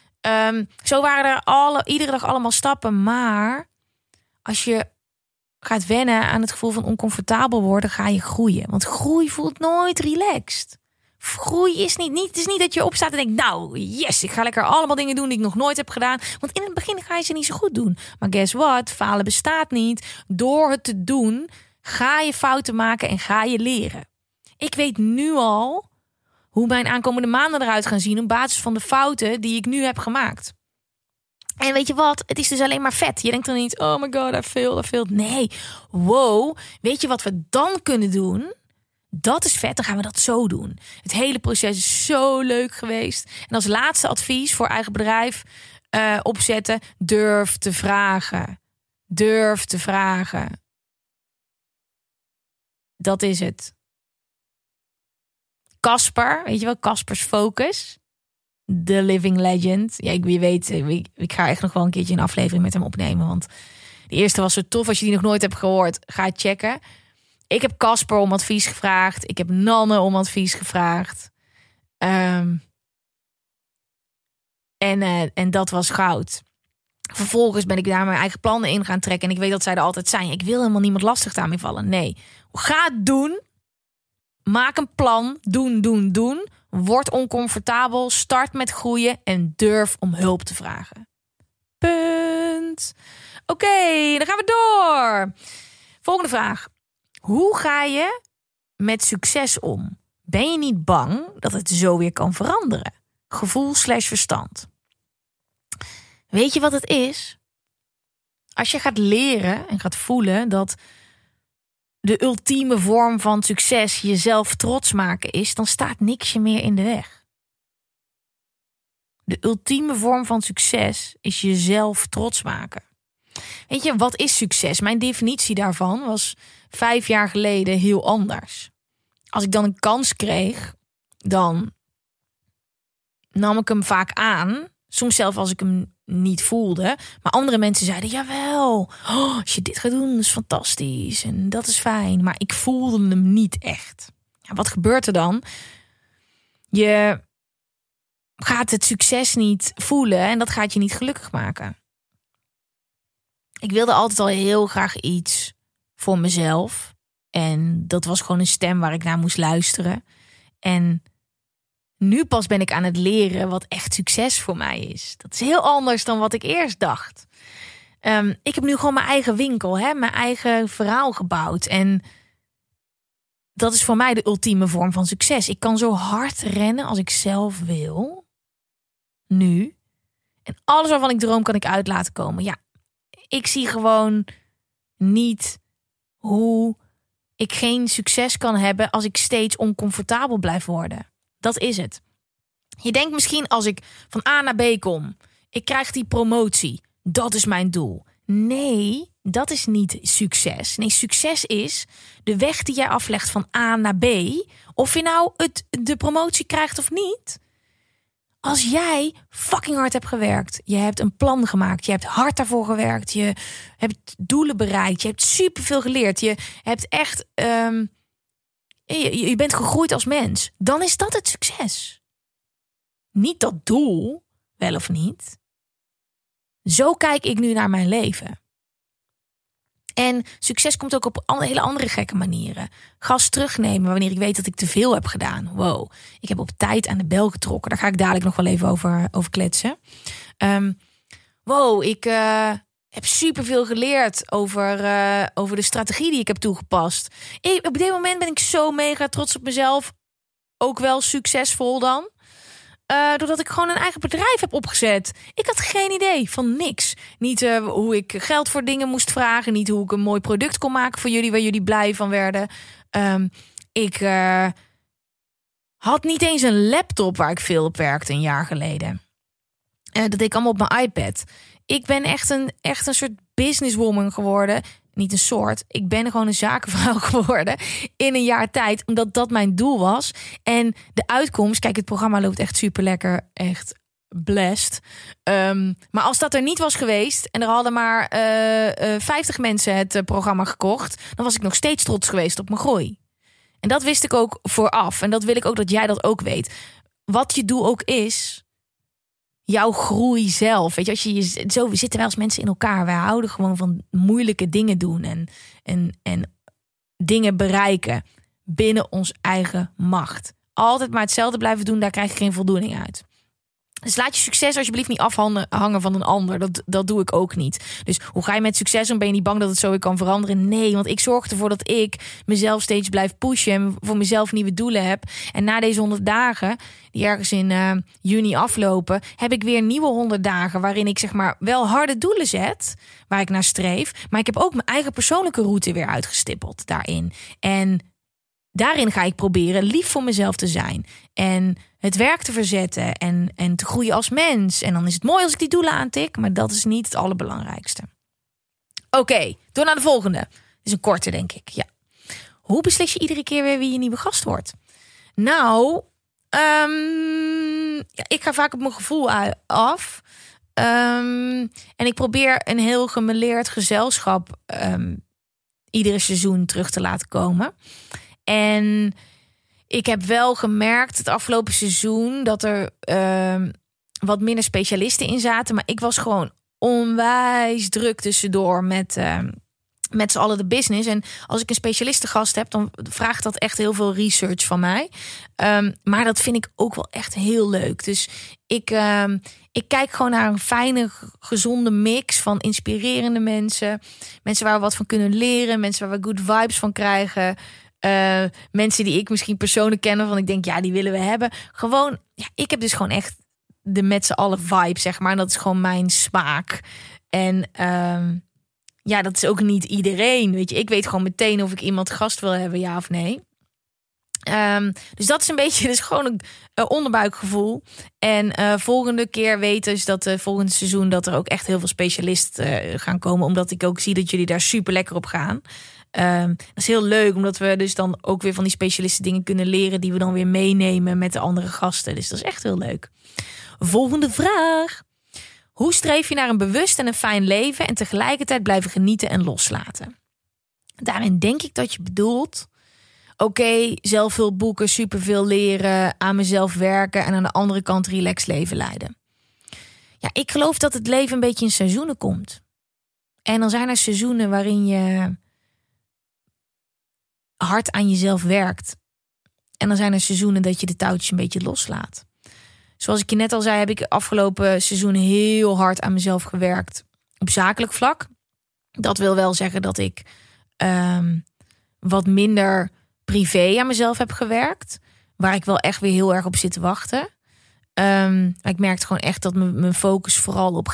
Zo waren er iedere dag allemaal stappen. Maar als je gaat wennen aan het gevoel van oncomfortabel worden, ga je groeien. Want groei voelt nooit relaxed. Groei is niet. Het is niet dat je opstaat en denkt, nou, yes, ik ga lekker allemaal dingen doen die ik nog nooit heb gedaan. Want in het begin ga je ze niet zo goed doen. Maar guess what? Falen bestaat niet. Door het te doen, ga je fouten maken en ga je leren. Ik weet nu al hoe mijn aankomende maanden eruit gaan zien op basis van de fouten die ik nu heb gemaakt. En weet je wat? Het is dus alleen maar vet. Je denkt dan niet, oh my god, I failed. Nee, wow. Weet je wat we dan kunnen doen? Dat is vet, dan gaan we dat zo doen. Het hele proces is zo leuk geweest. En als laatste advies voor eigen bedrijf opzetten, durf te vragen. Durf te vragen. Dat is het. Casper, weet je wel, Caspers Focus. The Living Legend. Ja, wie weet, ik ga echt nog wel een keertje een aflevering met hem opnemen. Want de eerste was zo tof. Als je die nog nooit hebt gehoord, ga het checken. Ik heb Casper om advies gevraagd. Ik heb Nanne om advies gevraagd. En dat was goud. Vervolgens ben ik daar mijn eigen plannen in gaan trekken. En ik weet dat zij er altijd zijn. Ik wil helemaal niemand lastig daarmee vallen. Nee, ga het doen. Maak een plan. Doen. Word oncomfortabel. Start met groeien. En durf om hulp te vragen. Punt. Oké, dan gaan we door. Volgende vraag. Hoe ga je met succes om? Ben je niet bang dat het zo weer kan veranderen? Gevoel/verstand. Weet je wat het is? Als je gaat leren en gaat voelen dat de ultieme vorm van succes jezelf trots maken is, dan staat niks je meer in de weg. De ultieme vorm van succes is jezelf trots maken. Weet je, wat is succes? Mijn definitie daarvan was 5 jaar geleden heel anders. Als ik dan een kans kreeg, dan nam ik hem vaak aan. Soms zelfs als ik hem niet voelde. Maar andere mensen zeiden, jawel, als je dit gaat doen, dat is fantastisch. En dat is fijn. Maar ik voelde hem niet echt. Ja, wat gebeurt er dan? Je gaat het succes niet voelen en dat gaat je niet gelukkig maken. Ik wilde altijd al heel graag iets voor mezelf. En dat was gewoon een stem waar ik naar moest luisteren. En nu pas ben ik aan het leren wat echt succes voor mij is. Dat is heel anders dan wat ik eerst dacht. Ik heb nu gewoon mijn eigen winkel, mijn eigen verhaal gebouwd. En dat is voor mij de ultieme vorm van succes. Ik kan zo hard rennen als ik zelf wil. Nu. En alles waarvan ik droom kan ik uit laten komen. Ja, ik zie gewoon niet hoe ik geen succes kan hebben als ik steeds oncomfortabel blijf worden. Dat is het. Je denkt misschien als ik van A naar B kom, ik krijg die promotie. Dat is mijn doel. Nee, dat is niet succes. Nee, succes is de weg die jij aflegt van A naar B. Of je nou de promotie krijgt of niet. Als jij fucking hard hebt gewerkt. Je hebt een plan gemaakt. Je hebt hard daarvoor gewerkt. Je hebt doelen bereikt. Je hebt superveel geleerd. Je hebt echt je bent gegroeid als mens. Dan is dat het succes. Niet dat doel, wel of niet. Zo kijk ik nu naar mijn leven. En succes komt ook op hele andere gekke manieren. Gas terugnemen wanneer ik weet dat ik te veel heb gedaan. Wow, ik heb op tijd aan de bel getrokken. Daar ga ik dadelijk nog wel even over kletsen. Ik heb superveel geleerd over de strategie die ik heb toegepast. Op dit moment ben ik zo mega trots op mezelf. Ook wel succesvol dan. Doordat ik gewoon een eigen bedrijf heb opgezet. Ik had geen idee van niks. Niet hoe ik geld voor dingen moest vragen. Niet hoe ik een mooi product kon maken voor jullie, waar jullie blij van werden. Ik had niet eens een laptop waar ik veel op werkte een jaar geleden. Dat deed ik allemaal op mijn iPad. Ik ben echt een soort businesswoman geworden. Niet een soort. Ik ben gewoon een zakenvrouw geworden in een jaar tijd. Omdat dat mijn doel was. En de uitkomst... Kijk, het programma loopt echt super lekker. Echt blessed. Maar als dat er niet was geweest... en er hadden maar 50 mensen het programma gekocht... dan was ik nog steeds trots geweest op mijn groei. En dat wist ik ook vooraf. En dat wil ik ook dat jij dat ook weet. Wat je doel ook is... jouw groei zelf. Weet je, zo zitten wij als mensen in elkaar. Wij houden gewoon van moeilijke dingen doen en dingen bereiken binnen ons eigen macht. Altijd maar hetzelfde blijven doen, daar krijg je geen voldoening uit. Dus laat je succes alsjeblieft niet afhangen van een ander. Dat doe ik ook niet. Dus hoe ga je met succes om? Ben je niet bang dat het zo weer kan veranderen? Nee, want ik zorg ervoor dat ik mezelf steeds blijf pushen... en voor mezelf nieuwe doelen heb. En na deze 100 dagen, die ergens in juni aflopen... heb ik weer nieuwe 100 dagen... waarin ik zeg maar wel harde doelen zet... waar ik naar streef. Maar ik heb ook mijn eigen persoonlijke route weer uitgestippeld daarin. En daarin ga ik proberen lief voor mezelf te zijn... en het werk te verzetten en te groeien als mens. En dan is het mooi als ik die doelen aantik, maar dat is niet het allerbelangrijkste. Oké, door naar de volgende. Dit is een korte, denk ik. Ja. Hoe beslis je iedere keer weer wie je nieuwe gast wordt? Nou, ik ga vaak op mijn gevoel af. En ik probeer een heel gemêleerd gezelschap iedere seizoen terug te laten komen. En ik heb wel gemerkt het afgelopen seizoen dat er wat minder specialisten in zaten. Maar ik was gewoon onwijs druk tussendoor met z'n allen de business. En als ik een specialistengast heb, dan vraagt dat echt heel veel research van mij. Maar dat vind ik ook wel echt heel leuk. Dus ik kijk gewoon naar een fijne, gezonde mix van inspirerende mensen. Mensen waar we wat van kunnen leren. Mensen waar we good vibes van krijgen. Mensen die ik misschien persoonlijk ken, van ik denk, ja, die willen we hebben. Gewoon, ja, ik heb dus gewoon echt de met z'n allen vibe, zeg maar. En dat is gewoon mijn smaak. En ja, dat is ook niet iedereen, weet je. Ik weet gewoon meteen of ik iemand gast wil hebben, ja of nee. Dus dat is een beetje, dus gewoon een onderbuikgevoel. En volgende keer weten dus dat volgende seizoen dat er ook echt heel veel specialisten gaan komen. Omdat ik ook zie dat jullie daar super lekker op gaan. Dat is heel leuk, omdat we dus dan ook weer van die specialisten dingen kunnen leren die we dan weer meenemen met de andere gasten. Dus dat is echt heel leuk. Volgende vraag. Hoe streef je naar een bewust en een fijn leven en tegelijkertijd blijven genieten en loslaten? Daarin denk ik dat je bedoelt, oké, zelfhulp boeken, superveel leren, aan mezelf werken en aan de andere kant relaxed leven leiden. Ja, ik geloof dat het leven een beetje in seizoenen komt. En dan zijn er seizoenen waarin je hard aan jezelf werkt. En dan zijn er seizoenen dat je de touwtjes een beetje loslaat. Zoals ik je net al zei, heb ik afgelopen seizoen heel hard aan mezelf gewerkt. Op zakelijk vlak. Dat wil wel zeggen dat ik wat minder privé aan mezelf heb gewerkt. Waar ik wel echt weer heel erg op zit te wachten. Ik merkte gewoon echt dat mijn focus vooral op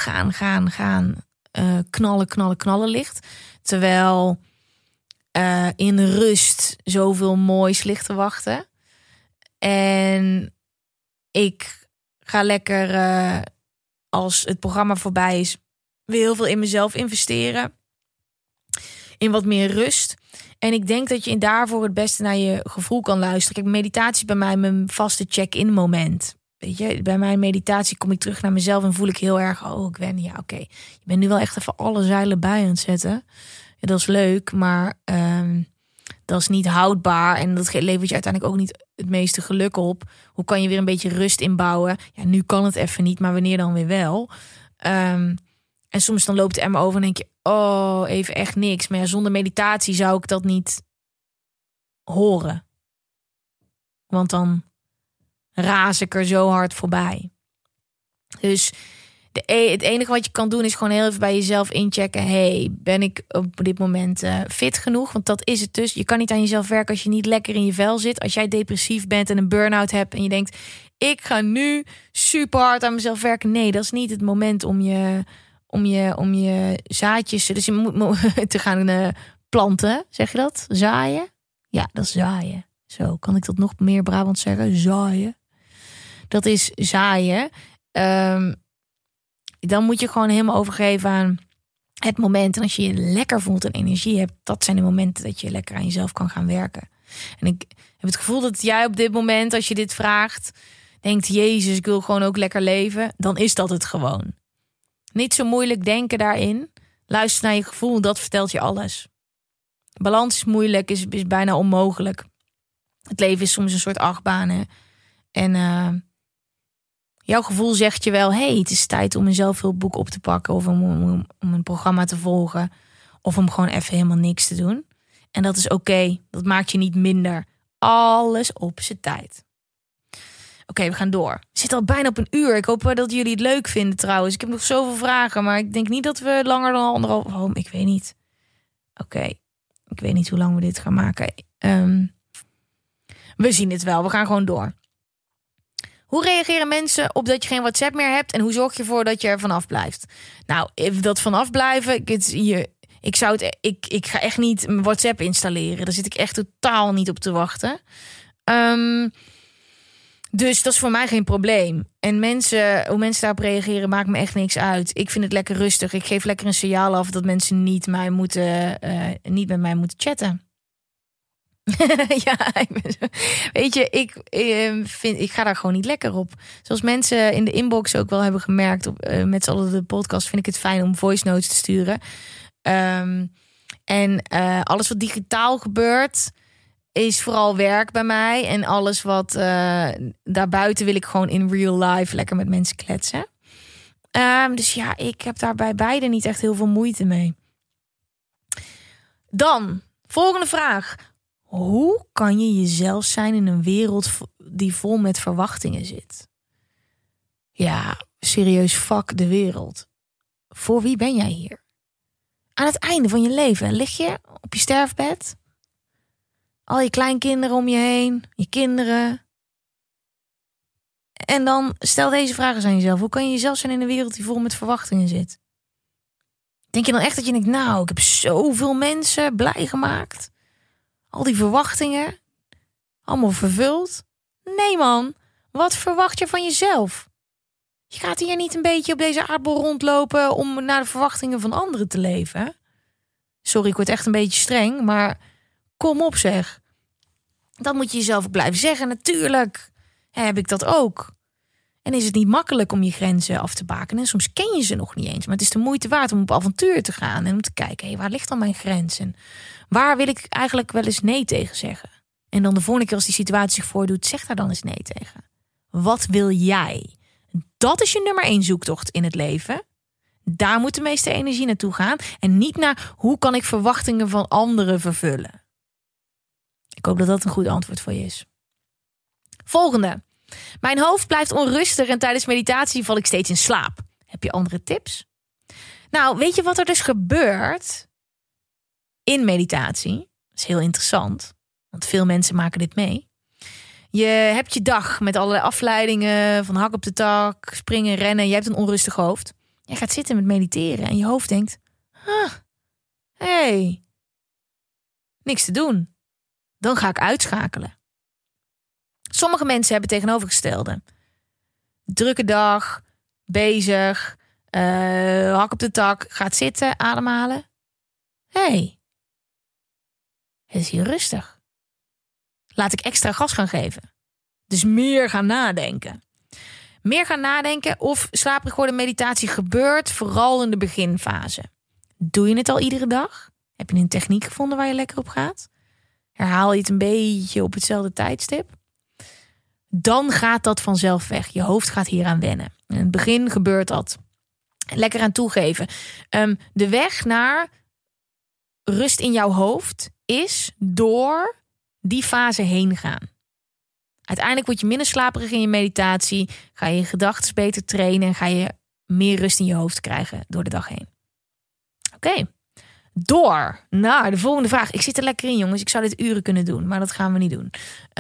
knallen ligt. Terwijl in rust zoveel moois ligt te wachten. En ik ga lekker, als het programma voorbij is, weer heel veel in mezelf investeren. In wat meer rust. En ik denk dat je daarvoor het beste naar je gevoel kan luisteren. Kijk, meditatie is bij mij mijn vaste check-in moment. Weet je, bij mijn meditatie kom ik terug naar mezelf en voel ik heel erg, Gwen, ja, oké. Je bent nu wel echt even alle zeilen bij aan het zetten. Ja, dat is leuk, maar dat is niet houdbaar. En dat levert je uiteindelijk ook niet het meeste geluk op. Hoe kan je weer een beetje rust inbouwen? Ja, nu kan het even niet, maar wanneer dan weer wel? En soms dan loopt de emmer over en denk je, oh, even echt niks. Maar ja, zonder meditatie zou ik dat niet horen. Want dan raas ik er zo hard voorbij. Dus het enige wat je kan doen is gewoon heel even bij jezelf inchecken. Hey, ben ik op dit moment fit genoeg? Want dat is het dus. Je kan niet aan jezelf werken als je niet lekker in je vel zit. Als jij depressief bent en een burn-out hebt en je denkt, ik ga nu super hard aan mezelf werken. Nee, dat is niet het moment om je zaadjes dus je moet te gaan planten. Zeg je dat? Zaaien? Ja, dat is zaaien. Zo, kan ik dat nog meer Brabant zeggen? Zaaien. Dat is zaaien. Dan moet je gewoon helemaal overgeven aan het moment. En als je je lekker voelt en energie hebt, dat zijn de momenten dat je lekker aan jezelf kan gaan werken. En ik heb het gevoel dat jij op dit moment, als je dit vraagt, denkt, Jezus, ik wil gewoon ook lekker leven. Dan is dat het gewoon. Niet zo moeilijk denken daarin. Luister naar je gevoel, dat vertelt je alles. Balans is moeilijk, is bijna onmogelijk. Het leven is soms een soort achtbaan. Hè? En jouw gevoel zegt je wel, hey, het is tijd om een zelfhulpboek op te pakken. Of om een programma te volgen. Of om gewoon even helemaal niks te doen. En dat is oké. Dat maakt je niet minder. Alles op zijn tijd. Oké, we gaan door. We zitten al bijna op een uur. Ik hoop dat jullie het leuk vinden trouwens. Ik heb nog zoveel vragen, maar ik denk niet dat we langer dan 1,5... Oh, ik weet niet. Oké. Ik weet niet hoe lang we dit gaan maken. We zien het wel. We gaan gewoon door. Hoe reageren mensen op dat je geen WhatsApp meer hebt? En hoe zorg je ervoor dat je er vanaf blijft? Nou, dat vanaf blijven... Ik ga echt niet WhatsApp installeren. Daar zit ik echt totaal niet op te wachten. Dus dat is voor mij geen probleem. En hoe mensen daarop reageren maakt me echt niks uit. Ik vind het lekker rustig. Ik geef lekker een signaal af dat mensen niet met mij moeten chatten. Ja, weet je, ik ga daar gewoon niet lekker op. Zoals mensen in de inbox ook wel hebben gemerkt, met z'n allen de podcast, vind ik het fijn om voice notes te sturen. Alles wat digitaal gebeurt is vooral werk bij mij. En alles wat daarbuiten wil ik gewoon in real life lekker met mensen kletsen. Dus ja, ik heb daar bij beide niet echt heel veel moeite mee. Dan, volgende vraag. Hoe kan je jezelf zijn in een wereld die vol met verwachtingen zit? Ja, serieus, fuck de wereld. Voor wie ben jij hier? Aan het einde van je leven lig je op je sterfbed. Al je kleinkinderen om je heen, je kinderen. En dan stel deze vragen aan jezelf. Hoe kan je jezelf zijn in een wereld die vol met verwachtingen zit? Denk je dan echt dat je denkt, nou, ik heb zoveel mensen blij gemaakt. Al die verwachtingen, allemaal vervuld. Nee man, wat verwacht je van jezelf? Je gaat hier niet een beetje op deze aardbol rondlopen om naar de verwachtingen van anderen te leven. Sorry, ik word echt een beetje streng, maar kom op zeg. Dat moet je jezelf ook blijven zeggen. Natuurlijk heb ik dat ook. En is het niet makkelijk om je grenzen af te bakenen. En soms ken je ze nog niet eens. Maar het is de moeite waard om op avontuur te gaan. En om te kijken, hey, waar ligt dan mijn grens? En waar wil ik eigenlijk wel eens nee tegen zeggen? En dan de volgende keer als die situatie zich voordoet, zeg daar dan eens nee tegen. Wat wil jij? Dat is je nummer 1 zoektocht in het leven. Daar moet de meeste energie naartoe gaan. En niet naar hoe kan ik verwachtingen van anderen vervullen. Ik hoop dat dat een goed antwoord voor je is. Volgende. Mijn hoofd blijft onrustig en tijdens meditatie val ik steeds in slaap. Heb je andere tips? Nou, weet je wat er dus gebeurt in meditatie? Dat is heel interessant, want veel mensen maken dit mee. Je hebt je dag met allerlei afleidingen, van hak op de tak, springen, rennen. Je hebt een onrustig hoofd. Je gaat zitten met mediteren en je hoofd denkt, hey, niks te doen. Dan ga ik uitschakelen. Sommige mensen hebben het tegenovergestelde. Drukke dag, bezig, hak op de tak, gaat zitten, ademhalen. Hey, het is hier rustig. Laat ik extra gas gaan geven. Dus meer gaan nadenken. Meer gaan nadenken of slaperig worden meditatie gebeurt vooral in de beginfase. Doe je het al iedere dag? Heb je een techniek gevonden waar je lekker op gaat? Herhaal je het een beetje op hetzelfde tijdstip? Dan gaat dat vanzelf weg. Je hoofd gaat hieraan wennen. In het begin gebeurt dat lekker aan toegeven. De weg naar rust in jouw hoofd is door die fase heen gaan. Uiteindelijk word je minder slaperig in je meditatie. Ga je gedachten beter trainen. En ga je meer rust in je hoofd krijgen door de dag heen. Oké. Door naar de volgende vraag. Ik zit er lekker in, jongens. Ik zou dit uren kunnen doen. Maar dat gaan we niet doen.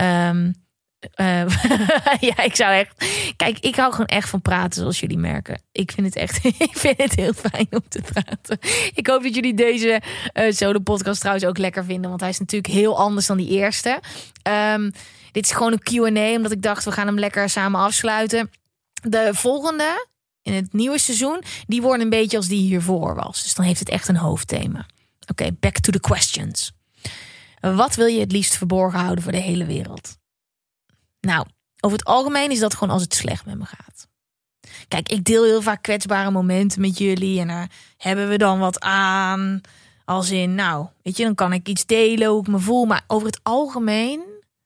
Ja, ik zou echt... Kijk, ik hou gewoon echt van praten, zoals jullie merken. Ik vind het echt... ik vind het heel fijn om te praten. Ik hoop dat jullie deze solo podcast trouwens ook lekker vinden. Want hij is natuurlijk heel anders dan die eerste. Dit is gewoon een Q&A, omdat ik dacht, we gaan hem lekker samen afsluiten. De volgende, in het nieuwe seizoen, die wordt een beetje als die hiervoor was. Dus dan heeft het echt een hoofdthema. Oké, back to the questions. Wat wil je het liefst verborgen houden voor de hele wereld? Nou, over het algemeen is dat gewoon als het slecht met me gaat. Kijk, ik deel heel vaak kwetsbare momenten met jullie. En daar hebben we dan wat aan. Als in, nou, weet je, dan kan ik iets delen hoe ik me voel. Maar over het algemeen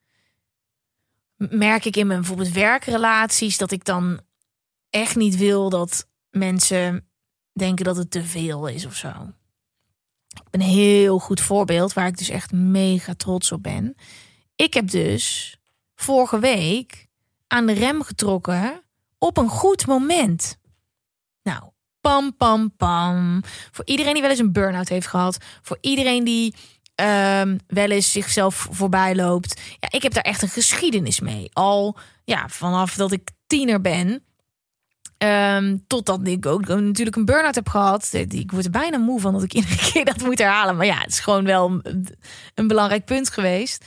merk ik in mijn bijvoorbeeld werkrelaties dat ik dan echt niet wil dat mensen denken dat het te veel is of zo. Ik ben een heel goed voorbeeld waar ik dus echt mega trots op ben. Ik heb dus vorige week aan de rem getrokken op een goed moment. Nou, pam, pam, pam. Voor iedereen die wel eens een burn-out heeft gehad. Voor iedereen die wel eens zichzelf voorbij loopt. Ja, ik heb daar echt een geschiedenis mee. Al vanaf dat ik tiener ben. Totdat ik ook natuurlijk een burn-out heb gehad. Ik word er bijna moe van dat ik iedere keer dat moet herhalen. Maar ja, het is gewoon wel een belangrijk punt geweest.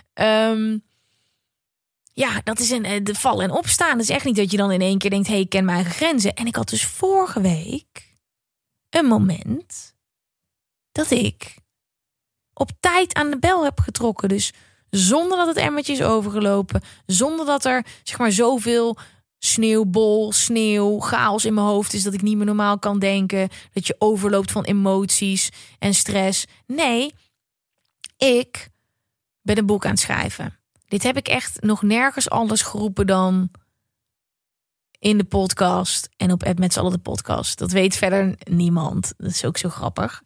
Ja, dat is de vallen en opstaan. Het is echt niet dat je dan in één keer denkt, hey, ik ken mijn eigen grenzen. En ik had dus vorige week een moment dat ik op tijd aan de bel heb getrokken. Dus zonder dat het emmertje is overgelopen. Zonder dat er zeg maar zoveel sneeuw, chaos in mijn hoofd is dat ik niet meer normaal kan denken. Dat je overloopt van emoties en stress. Nee, ik ben een boek aan het schrijven. Dit heb ik echt nog nergens anders geroepen dan in de podcast en op Met z'n allen de podcast. Dat weet verder niemand. Dat is ook zo grappig.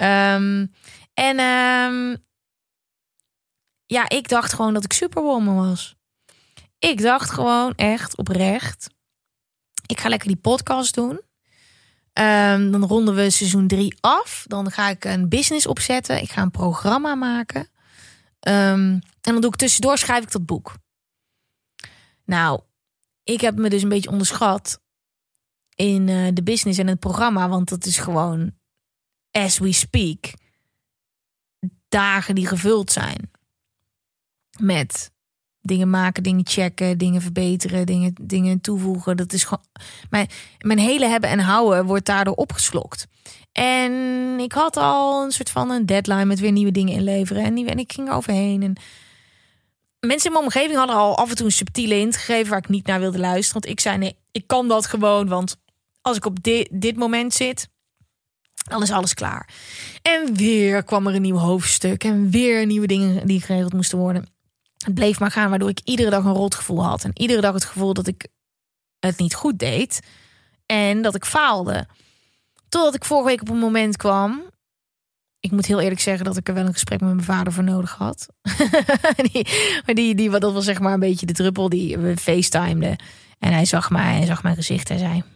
Ik dacht gewoon dat ik Superwoman was. Ik dacht gewoon echt oprecht, ik ga lekker die podcast doen. Dan ronden we seizoen 3 af. Dan ga ik een business opzetten. Ik ga een programma maken. En dan doe ik tussendoor, schrijf ik dat boek. Nou, ik heb me dus een beetje onderschat in de business en het programma. Want dat is gewoon, as we speak, dagen die gevuld zijn met dingen maken, dingen checken, dingen verbeteren, dingen toevoegen. Dat is gewoon mijn hele hebben en houden wordt daardoor opgeslokt. En ik had al een soort van een deadline met weer nieuwe dingen inleveren. En ik ging er overheen. En mensen in mijn omgeving hadden al af en toe een subtiele hint gegeven waar ik niet naar wilde luisteren. Want ik zei nee, ik kan dat gewoon. Want als ik op dit moment zit, dan is alles klaar. En weer kwam er een nieuw hoofdstuk. En weer nieuwe dingen die geregeld moesten worden. Het bleef maar gaan, waardoor ik iedere dag een rotgevoel had. En iedere dag het gevoel dat ik het niet goed deed. En dat ik faalde. Totdat ik vorige week op een moment kwam. Ik moet heel eerlijk zeggen dat ik er wel een gesprek met mijn vader voor nodig had. Dat was zeg maar een beetje de druppel die we facetimeden. En hij zag mijn gezicht en zei,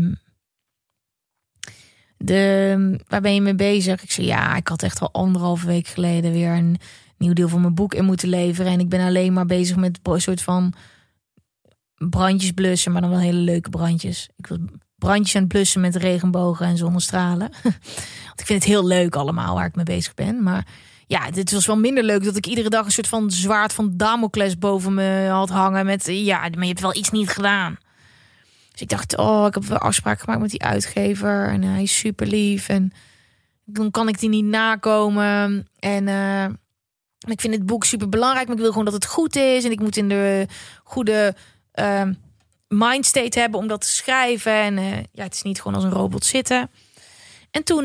waar ben je mee bezig? Ik zei, ja, ik had echt al 1,5 week geleden weer een nieuw deel van mijn boek in moeten leveren. En ik ben alleen maar bezig met een soort van brandjes blussen, maar dan wel hele leuke brandjes. Ik wil brandjes aan het blussen met regenbogen en zonnestralen. Want ik vind het heel leuk allemaal waar ik mee bezig ben. Maar ja, dit was wel minder leuk dat ik iedere dag een soort van zwaard van Damocles boven me had hangen met, maar je hebt wel iets niet gedaan. Dus ik dacht, ik heb wel afspraak gemaakt met die uitgever en hij is super lief en dan kan ik die niet nakomen. En ik vind het boek super belangrijk, maar ik wil gewoon dat het goed is en ik moet in de goede mindstate hebben om dat te schrijven. En het is niet gewoon als een robot zitten. En toen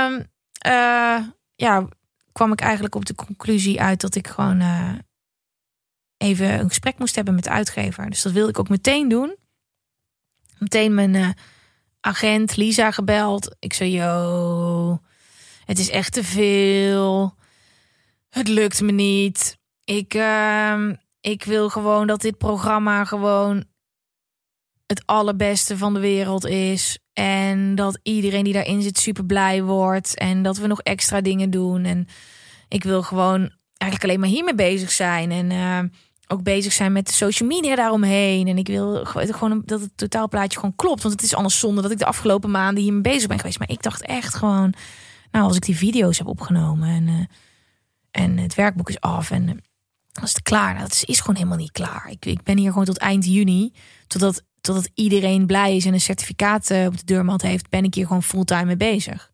kwam ik eigenlijk op de conclusie uit dat ik gewoon even een gesprek moest hebben met de uitgever. Dus dat wilde ik ook meteen doen. Meteen mijn agent Lisa gebeld. Ik zei, yo, het is echt te veel. Het lukt me niet. Ik wil gewoon dat dit programma gewoon het allerbeste van de wereld is. En dat iedereen die daarin zit super blij wordt. En dat we nog extra dingen doen. En ik wil gewoon eigenlijk alleen maar hiermee bezig zijn. En ook bezig zijn met de social media daaromheen. En ik wil gewoon dat het totaalplaatje gewoon klopt. Want het is anders zonde dat ik de afgelopen maanden hiermee bezig ben geweest. Maar ik dacht echt gewoon, nou, als ik die video's heb opgenomen en het werkboek is af en als het klaar, nou, het is gewoon helemaal niet klaar. Ik ben hier gewoon tot eind juni, totdat iedereen blij is en een certificaat op de deurmat heeft, ben ik hier gewoon fulltime mee bezig.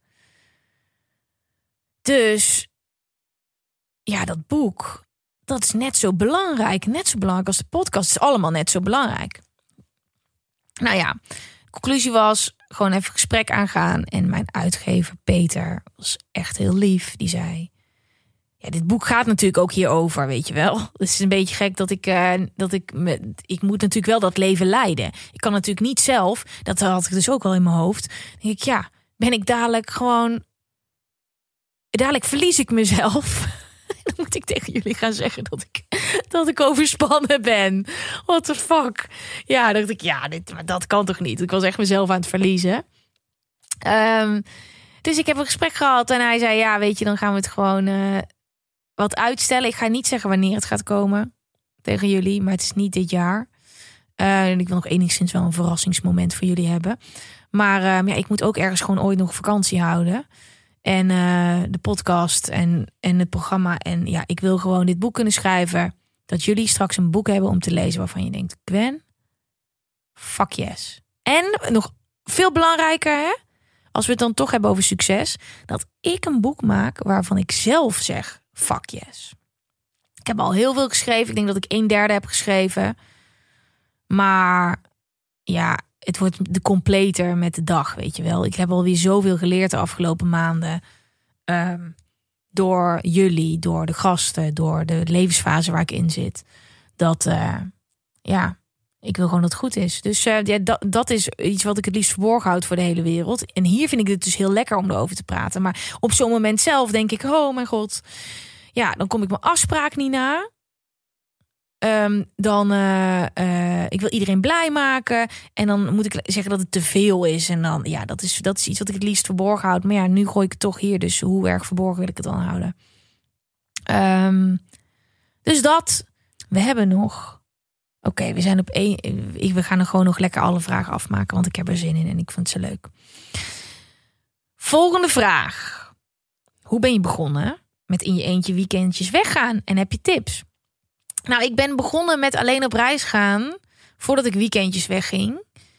Dus ja, dat boek, dat is net zo belangrijk. Net zo belangrijk als de podcast. Het is allemaal net zo belangrijk. Nou ja, de conclusie was gewoon even gesprek aangaan. En mijn uitgever Peter was echt heel lief. Die zei, ja, dit boek gaat natuurlijk ook hierover, weet je wel. Dus het is een beetje gek dat ik moet natuurlijk wel dat leven leiden. Ik kan natuurlijk niet zelf, dat had ik dus ook wel in mijn hoofd. Dan denk ik, ja, ben ik dadelijk verlies ik mezelf. Dan moet ik tegen jullie gaan zeggen dat ik overspannen ben. What the fuck? Ja, dacht ik, ja, dat kan toch niet? Ik was echt mezelf aan het verliezen. Dus ik heb een gesprek gehad en hij zei, ja, weet je, dan gaan we het gewoon wat uitstellen. Ik ga niet zeggen wanneer het gaat komen tegen jullie, maar het is niet dit jaar. En ik wil nog enigszins wel een verrassingsmoment voor jullie hebben. Maar ja, ik moet ook ergens gewoon ooit nog vakantie houden. En de podcast en het programma. En ja, ik wil gewoon dit boek kunnen schrijven. Dat jullie straks een boek hebben om te lezen waarvan je denkt, Gwen, fuck yes. En nog veel belangrijker, hè? Als we het dan toch hebben over succes, dat ik een boek maak waarvan ik zelf zeg, fuck yes. Ik heb al heel veel geschreven. Ik denk dat ik 1/3 heb geschreven. Maar ja, het wordt de completer met de dag, weet je wel. Ik heb alweer zoveel geleerd de afgelopen maanden. Door jullie, door de gasten, door de levensfase waar ik in zit. Dat, ja, ik wil gewoon dat het goed is. Dus ja, dat is iets wat ik het liefst verborgen houd voor de hele wereld. En hier vind ik het dus heel lekker om erover te praten. Maar op zo'n moment zelf denk ik, oh mijn god. Ja, dan kom ik mijn afspraak niet na. Ik wil iedereen blij maken. En dan moet ik zeggen dat het te veel is. En dan, ja, dat is iets wat ik het liefst verborgen houd. Maar ja, nu gooi ik het toch hier. Dus hoe erg verborgen wil ik het dan houden? Dus dat. We hebben nog. Oké, we zijn op 1. We gaan er gewoon nog lekker alle vragen afmaken. Want ik heb er zin in en ik vind het zo leuk. Volgende vraag. Hoe ben je begonnen met in je eentje weekendjes weggaan? En heb je tips? Nou, ik ben begonnen met alleen op reis gaan voordat ik weekendjes wegging.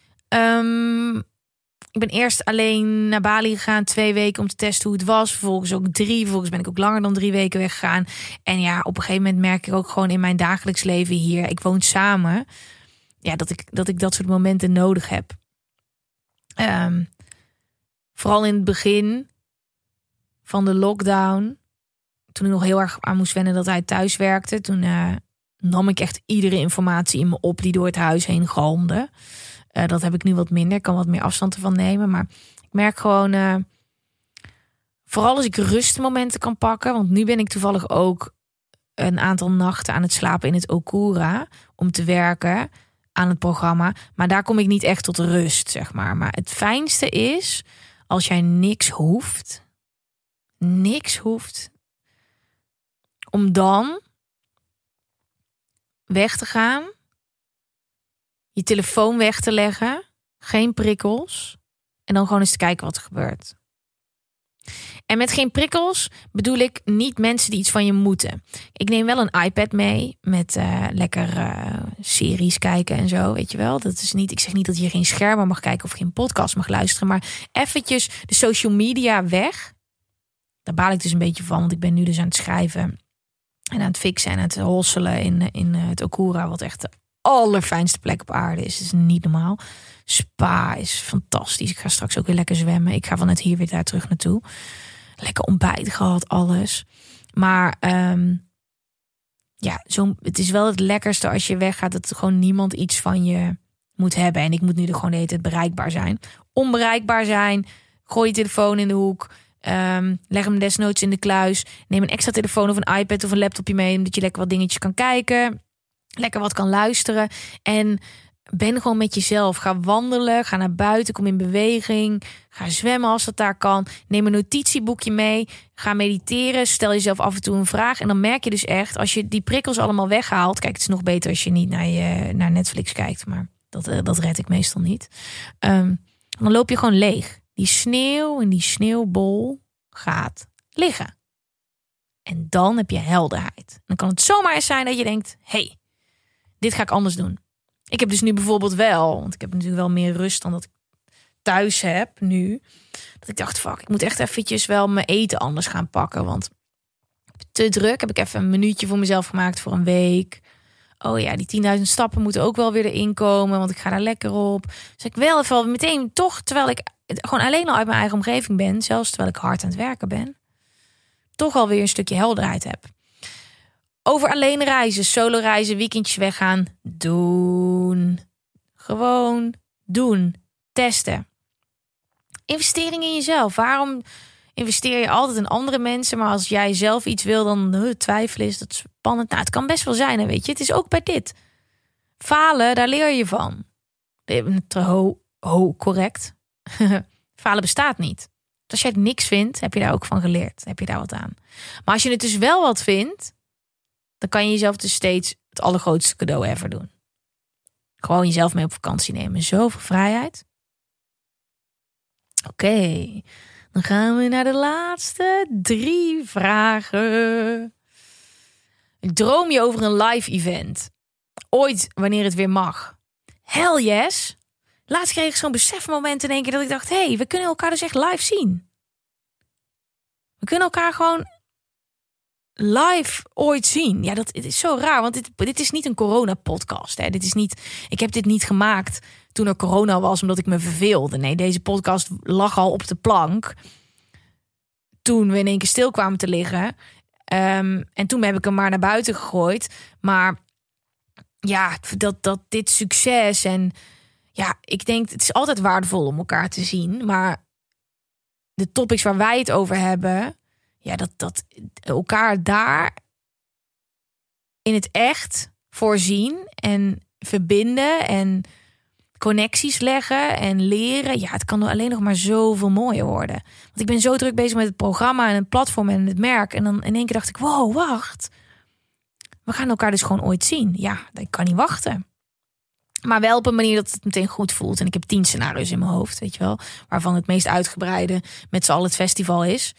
Ik ben eerst alleen naar Bali gegaan 2 weken om te testen hoe het was. Vervolgens ook 3. Vervolgens ben ik ook langer dan 3 weken weggegaan. En ja, op een gegeven moment merk ik ook gewoon in mijn dagelijks leven hier. Ik woon samen. Ja, dat ik dat soort momenten nodig heb. Vooral in het begin van de lockdown. Toen ik nog heel erg aan moest wennen dat hij thuis werkte. Toen nam ik echt iedere informatie in me op die door het huis heen galmde. Dat heb ik nu wat minder. Ik kan wat meer afstand ervan nemen. Maar ik merk gewoon, vooral als ik rustmomenten kan pakken. Want nu ben ik toevallig ook een aantal nachten aan het slapen in het Okura. Om te werken aan het programma. Maar daar kom ik niet echt tot rust, zeg maar. Maar het fijnste is als jij niks hoeft. Niks hoeft. Om dan weg te gaan. Je telefoon weg te leggen. Geen prikkels. En dan gewoon eens te kijken wat er gebeurt. En met geen prikkels bedoel ik niet mensen die iets van je moeten. Ik neem wel een iPad mee. Met lekker series kijken en zo. Weet je wel. Dat is niet, ik zeg niet dat je geen schermen mag kijken of geen podcast mag luisteren. Maar eventjes de social media weg. Daar baal ik dus een beetje van. Want ik ben nu dus aan het schrijven. En aan het fixen en aan het hosselen in het Okura. Wat echt de allerfijnste plek op aarde is. Het is niet normaal. Spa is fantastisch. Ik ga straks ook weer lekker zwemmen. Ik ga vanuit hier weer daar terug naartoe. Lekker ontbijt gehad, alles. Maar ja, het is wel het lekkerste als je weggaat. Dat gewoon niemand iets van je moet hebben. En ik moet nu er gewoon de hele tijd bereikbaar zijn. Onbereikbaar zijn. Gooi je telefoon in de hoek. Leg hem desnoods in de kluis. Neem een extra telefoon of een iPad of een laptopje mee. Omdat je lekker wat dingetjes kan kijken. Lekker wat kan luisteren. En ben gewoon met jezelf. Ga wandelen. Ga naar buiten. Kom in beweging. Ga zwemmen als dat daar kan. Neem een notitieboekje mee. Ga mediteren. Stel jezelf af en toe een vraag. En dan merk je dus echt, als je die prikkels allemaal weghaalt. Kijk, het is nog beter als je niet naar Netflix kijkt. Maar dat red ik meestal niet. Dan loop je gewoon leeg. Die sneeuw en die sneeuwbol gaat liggen. En dan heb je helderheid. Dan kan het zomaar eens zijn dat je denkt, hey, dit ga ik anders doen. Ik heb dus nu bijvoorbeeld wel, want ik heb natuurlijk wel meer rust dan dat ik thuis heb nu. Dat ik dacht, fuck, ik moet echt eventjes wel mijn eten anders gaan pakken. Want te druk, heb ik even een minuutje voor mezelf gemaakt voor een week. Oh ja, die 10.000 stappen moeten ook wel weer erin komen, want ik ga daar lekker op. Dus ik wel even meteen toch, terwijl ik gewoon alleen al uit mijn eigen omgeving ben, zelfs terwijl ik hard aan het werken ben, toch alweer een stukje helderheid heb. Over alleen reizen, solo reizen, weekendjes weggaan. Doen. Gewoon doen. Testen. Investering in jezelf. Waarom investeer je altijd in andere mensen? Maar als jij zelf iets wil, dan twijfelen is dat spannend. Nou, het kan best wel zijn, hè, weet je. Het is ook bij dit. Falen, daar leer je van. Correct. Falen bestaat niet. Als jij het niks vindt, heb je daar ook van geleerd. Heb je daar wat aan. Maar als je het dus wel wat vindt, dan kan je jezelf dus steeds het allergrootste cadeau ever doen. Gewoon jezelf mee op vakantie nemen. Zoveel vrijheid. Oké. Dan gaan we naar de laatste 3 vragen. Droom je over een live event? Ooit, wanneer het weer mag? Hell yes. Laatst kreeg ik zo'n besefmoment in één keer dat ik dacht, hey, we kunnen elkaar dus echt live zien. We kunnen elkaar gewoon live ooit zien. Ja, het is zo raar, want dit is niet een corona-podcast. Hè. Ik heb dit niet gemaakt toen er corona was, omdat ik me verveelde. Nee, deze podcast lag al op de plank toen we in één keer stil kwamen te liggen. En toen heb ik hem maar naar buiten gegooid. Maar ja, dat dit succes en ja, ik denk, het is altijd waardevol om elkaar te zien. Maar de topics waar wij het over hebben, ja, dat elkaar daar in het echt voorzien en verbinden en connecties leggen en leren. Ja, het kan alleen nog maar zoveel mooier worden. Want ik ben zo druk bezig met het programma en het platform en het merk. En dan in één keer dacht ik, wow, wacht. We gaan elkaar dus gewoon ooit zien. Ja, ik kan niet wachten. Maar wel op een manier dat het meteen goed voelt. En ik heb 10 scenario's in mijn hoofd, weet je wel. Waarvan het meest uitgebreide met z'n allen het festival is.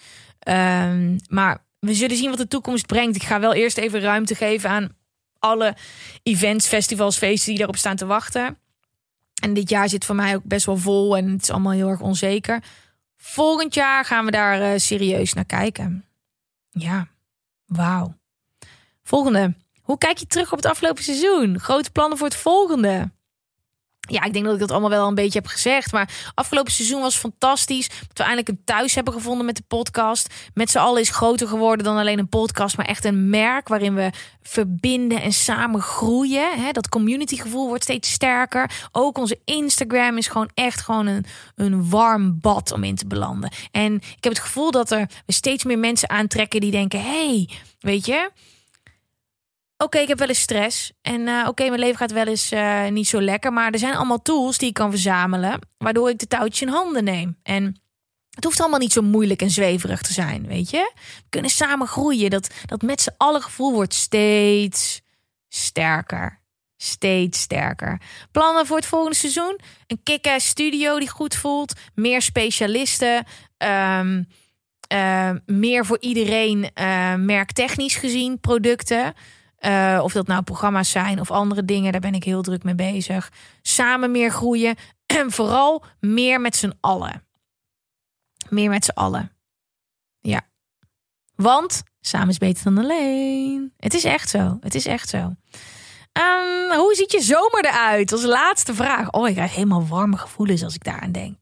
Maar we zullen zien wat de toekomst brengt. Ik ga wel eerst even ruimte geven aan alle events, festivals, feesten die daarop staan te wachten. En dit jaar zit voor mij ook best wel vol en het is allemaal heel erg onzeker. Volgend jaar gaan we daar serieus naar kijken. Ja, wauw. Volgende. Hoe kijk je terug op het afgelopen seizoen? Grote plannen voor het volgende? Ja, ik denk dat ik dat allemaal wel een beetje heb gezegd. Maar afgelopen seizoen was fantastisch. Dat we eindelijk een thuis hebben gevonden met de podcast. Met z'n allen is groter geworden dan alleen een podcast. Maar echt een merk waarin we verbinden en samen groeien. Dat communitygevoel wordt steeds sterker. Ook onze Instagram is gewoon echt een warm bad om in te belanden. En ik heb het gevoel dat we steeds meer mensen aantrekken die denken, hey, weet je, oké, ik heb wel eens stress. En mijn leven gaat wel eens niet zo lekker. Maar er zijn allemaal tools die ik kan verzamelen, waardoor ik de touwtjes in handen neem. En het hoeft allemaal niet zo moeilijk en zweverig te zijn, weet je. We kunnen samen groeien. Dat met z'n allen gevoel wordt steeds sterker. Steeds sterker. Plannen voor het volgende seizoen? Een kick-ass studio die goed voelt. Meer specialisten. Meer voor iedereen merktechnisch gezien producten. Of dat nou programma's zijn of andere dingen, daar ben ik heel druk mee bezig. Samen meer groeien en vooral meer met z'n allen. Meer met z'n allen. Ja. Want samen is beter dan alleen. Het is echt zo. Het is echt zo. Hoe ziet je zomer eruit? Als laatste vraag. Oh, ik krijg helemaal warme gevoelens als ik daaraan denk.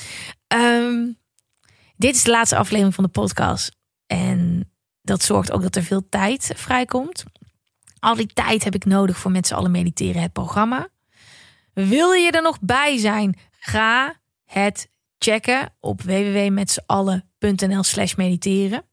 Dit is de laatste aflevering van de podcast. En dat zorgt ook dat er veel tijd vrijkomt. Al die tijd heb ik nodig voor met z'n allen mediteren, het programma. Wil je er nog bij zijn? Ga het checken op www.metzallen.nl/mediteren.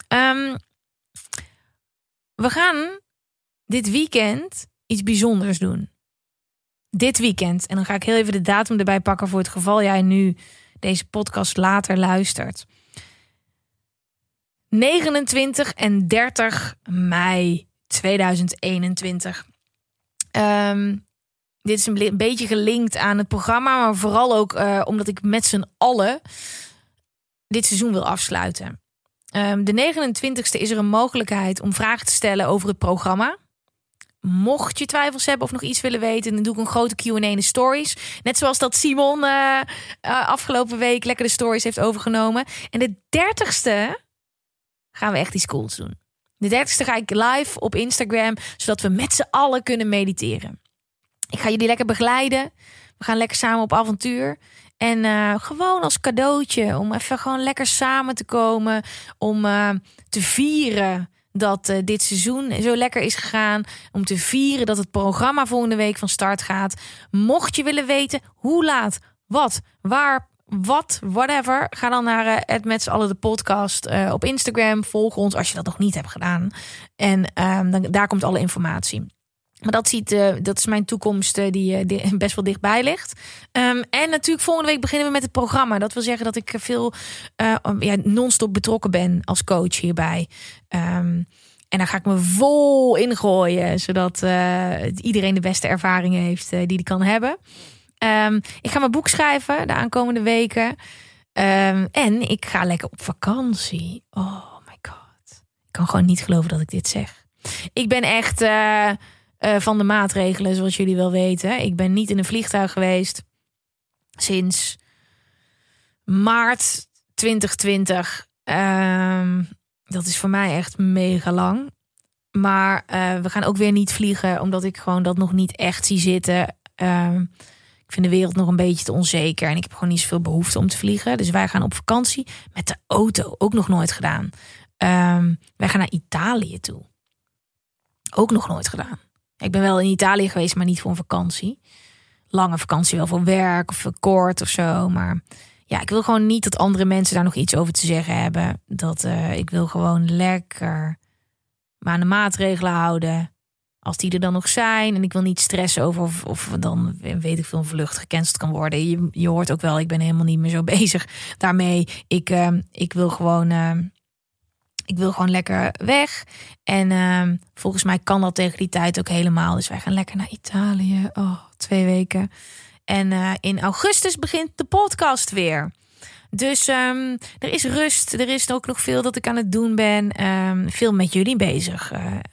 We gaan dit weekend iets bijzonders doen. Dit weekend. En dan ga ik heel even de datum erbij pakken voor het geval jij nu deze podcast later luistert. 29 en 30 mei 2021. Dit is een beetje gelinkt aan het programma, maar vooral ook omdat ik met z'n allen dit seizoen wil afsluiten. De 29e is er een mogelijkheid om vragen te stellen over het programma. Mocht je twijfels hebben of nog iets willen weten, dan doe ik een grote Q&A in de stories. Net zoals dat Simon afgelopen week lekker de stories heeft overgenomen. En de 30e gaan we echt iets cools doen. De 30e ga ik live op Instagram, zodat we met z'n allen kunnen mediteren. Ik ga jullie lekker begeleiden. We gaan lekker samen op avontuur. En gewoon als cadeautje, om even gewoon lekker samen te komen. Om te vieren dat dit seizoen zo lekker is gegaan. Om te vieren dat het programma volgende week van start gaat. Mocht je willen weten hoe laat, wat, waar, whatever. Ga dan naar met z'n allen de podcast op Instagram. Volg ons als je dat nog niet hebt gedaan. En daar komt alle informatie. Maar dat is mijn toekomst die best wel dichtbij ligt. En natuurlijk volgende week beginnen we met het programma. Dat wil zeggen dat ik veel non-stop betrokken ben als coach hierbij. En daar ga ik me vol ingooien. Zodat iedereen de beste ervaringen heeft die hij kan hebben. Ik ga mijn boek schrijven de aankomende weken. En ik ga lekker op vakantie. Oh my god. Ik kan gewoon niet geloven dat ik dit zeg. Ik ben echt van de maatregelen, zoals jullie wel weten. Ik ben niet in een vliegtuig geweest sinds maart 2020. Dat is voor mij echt mega lang. Maar we gaan ook weer niet vliegen, omdat ik gewoon dat nog niet echt zie zitten. Ik vind de wereld nog een beetje te onzeker. En ik heb gewoon niet zoveel behoefte om te vliegen. Dus wij gaan op vakantie met de auto. Ook nog nooit gedaan. Wij gaan naar Italië toe. Ook nog nooit gedaan. Ik ben wel in Italië geweest, maar niet voor een vakantie. Lange vakantie, wel voor werk of kort of zo. Maar ja, ik wil gewoon niet dat andere mensen daar nog iets over te zeggen hebben. Ik wil gewoon lekker me aan de maatregelen houden. Als die er dan nog zijn. En ik wil niet stressen over of dan, weet ik veel, een vlucht gecanceld kan worden. Je hoort ook wel, ik ben helemaal niet meer zo bezig daarmee. Ik wil gewoon lekker weg. En volgens mij kan dat tegen die tijd ook helemaal. Dus wij gaan lekker naar Italië. 2 weken. En in augustus begint de podcast weer. Dus er is rust. Er is ook nog veel dat ik aan het doen ben. Veel met jullie bezig.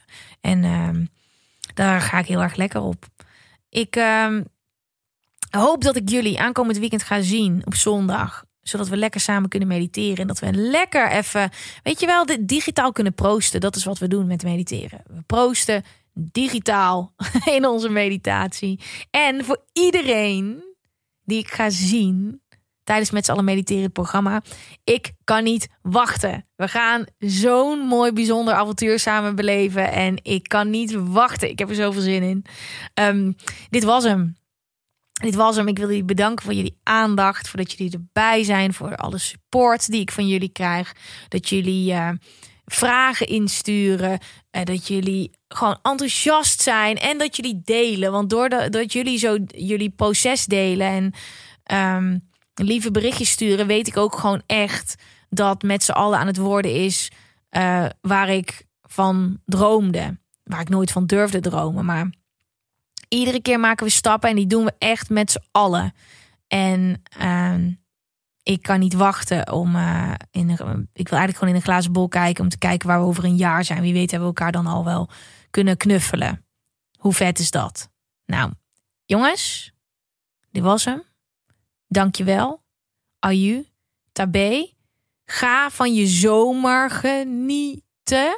Daar ga ik heel erg lekker op. Ik hoop dat ik jullie aankomend weekend ga zien op zondag. Zodat we lekker samen kunnen mediteren. En dat we lekker even, weet je wel, digitaal kunnen proosten. Dat is wat we doen met mediteren. We proosten digitaal in onze meditatie. En voor iedereen die ik ga zien tijdens Met z'n allen mediteren het programma. Ik kan niet wachten. We gaan zo'n mooi bijzonder avontuur samen beleven. En ik kan niet wachten. Ik heb er zoveel zin in. Dit was hem. Ik wil jullie bedanken voor jullie aandacht. Voor dat jullie erbij zijn. Voor alle support die ik van jullie krijg. Dat jullie vragen insturen. Dat jullie gewoon enthousiast zijn. En dat jullie delen. Want doordat jullie zo jullie proces delen. En lieve berichtjes sturen. Weet ik ook gewoon echt dat met z'n allen aan het worden is. Waar ik van droomde. Waar ik nooit van durfde dromen. Maar iedere keer maken we stappen en die doen we echt met z'n allen. En ik kan niet wachten om ik wil eigenlijk gewoon in een glazen bol kijken om te kijken waar we over een jaar zijn. Wie weet hebben we elkaar dan al wel kunnen knuffelen. Hoe vet is dat? Nou, jongens, dit was hem. Dankjewel. Aju, tabé. Ga van je zomer genieten.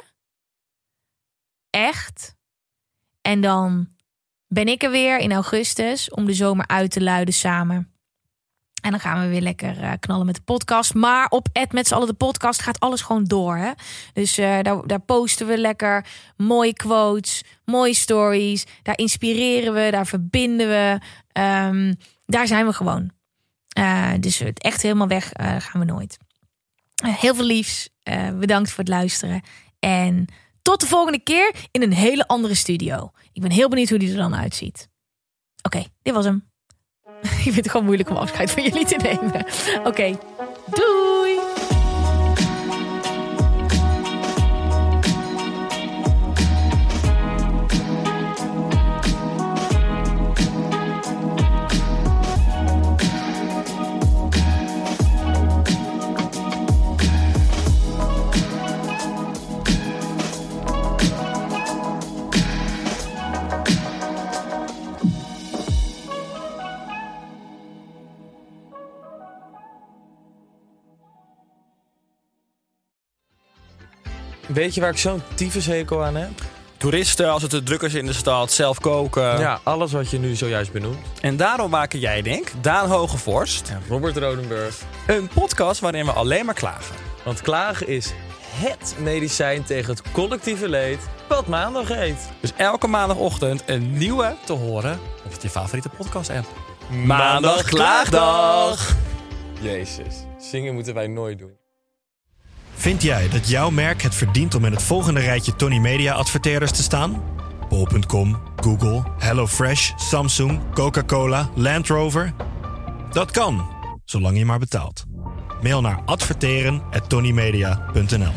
Echt. En dan ben ik er weer in augustus om de zomer uit te luiden samen. En dan gaan we weer lekker knallen met de podcast. Maar op met z'n allen de podcast gaat alles gewoon door. Hè? Dus daar posten we lekker mooie quotes, mooie stories. Daar inspireren we, daar verbinden we. Daar zijn we gewoon. Dus het echt helemaal weg gaan we nooit. Heel veel liefs. Bedankt voor het luisteren. En tot de volgende keer in een hele andere studio. Ik ben heel benieuwd hoe die er dan uitziet. Oké, dit was hem. Ik vind het gewoon moeilijk om afscheid van jullie te nemen. Oké, doei! Weet je waar ik zo'n tyfushekel aan heb? Toeristen, als het te druk is in de stad, zelf koken. Ja, alles wat je nu zojuist benoemt. En daarom maken jij, denk Daan Hogevorst En Robert Rodenburg. een podcast waarin we alleen maar klagen. Want klagen is HET medicijn tegen het collectieve leed wat maandag heet. Dus elke maandagochtend een nieuwe te horen op je favoriete podcast-app. Maandag Klaagdag! Jezus, zingen moeten wij nooit doen. Vind jij dat jouw merk het verdient om in het volgende rijtje Tony Media adverteerders te staan? Bol.com, Google, HelloFresh, Samsung, Coca-Cola, Land Rover? Dat kan, zolang je maar betaalt. Mail naar adverteren@tonymedia.nl.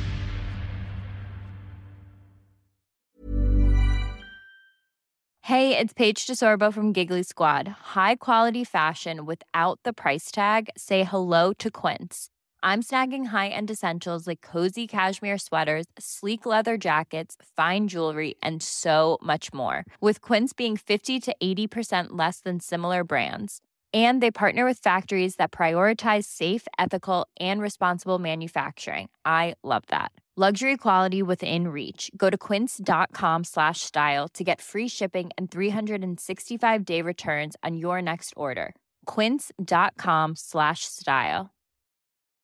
Hey, it's Paige DeSorbo from Giggly Squad. High quality fashion without the price tag. Say hello to Quince. I'm snagging high-end essentials like cozy cashmere sweaters, sleek leather jackets, fine jewelry, and so much more. With Quince being 50 to 80% less than similar brands. And they partner with factories that prioritize safe, ethical, and responsible manufacturing. I love that. Luxury quality within reach. Go to quince.com/style to get free shipping and 365-day returns on your next order. Quince.com/style.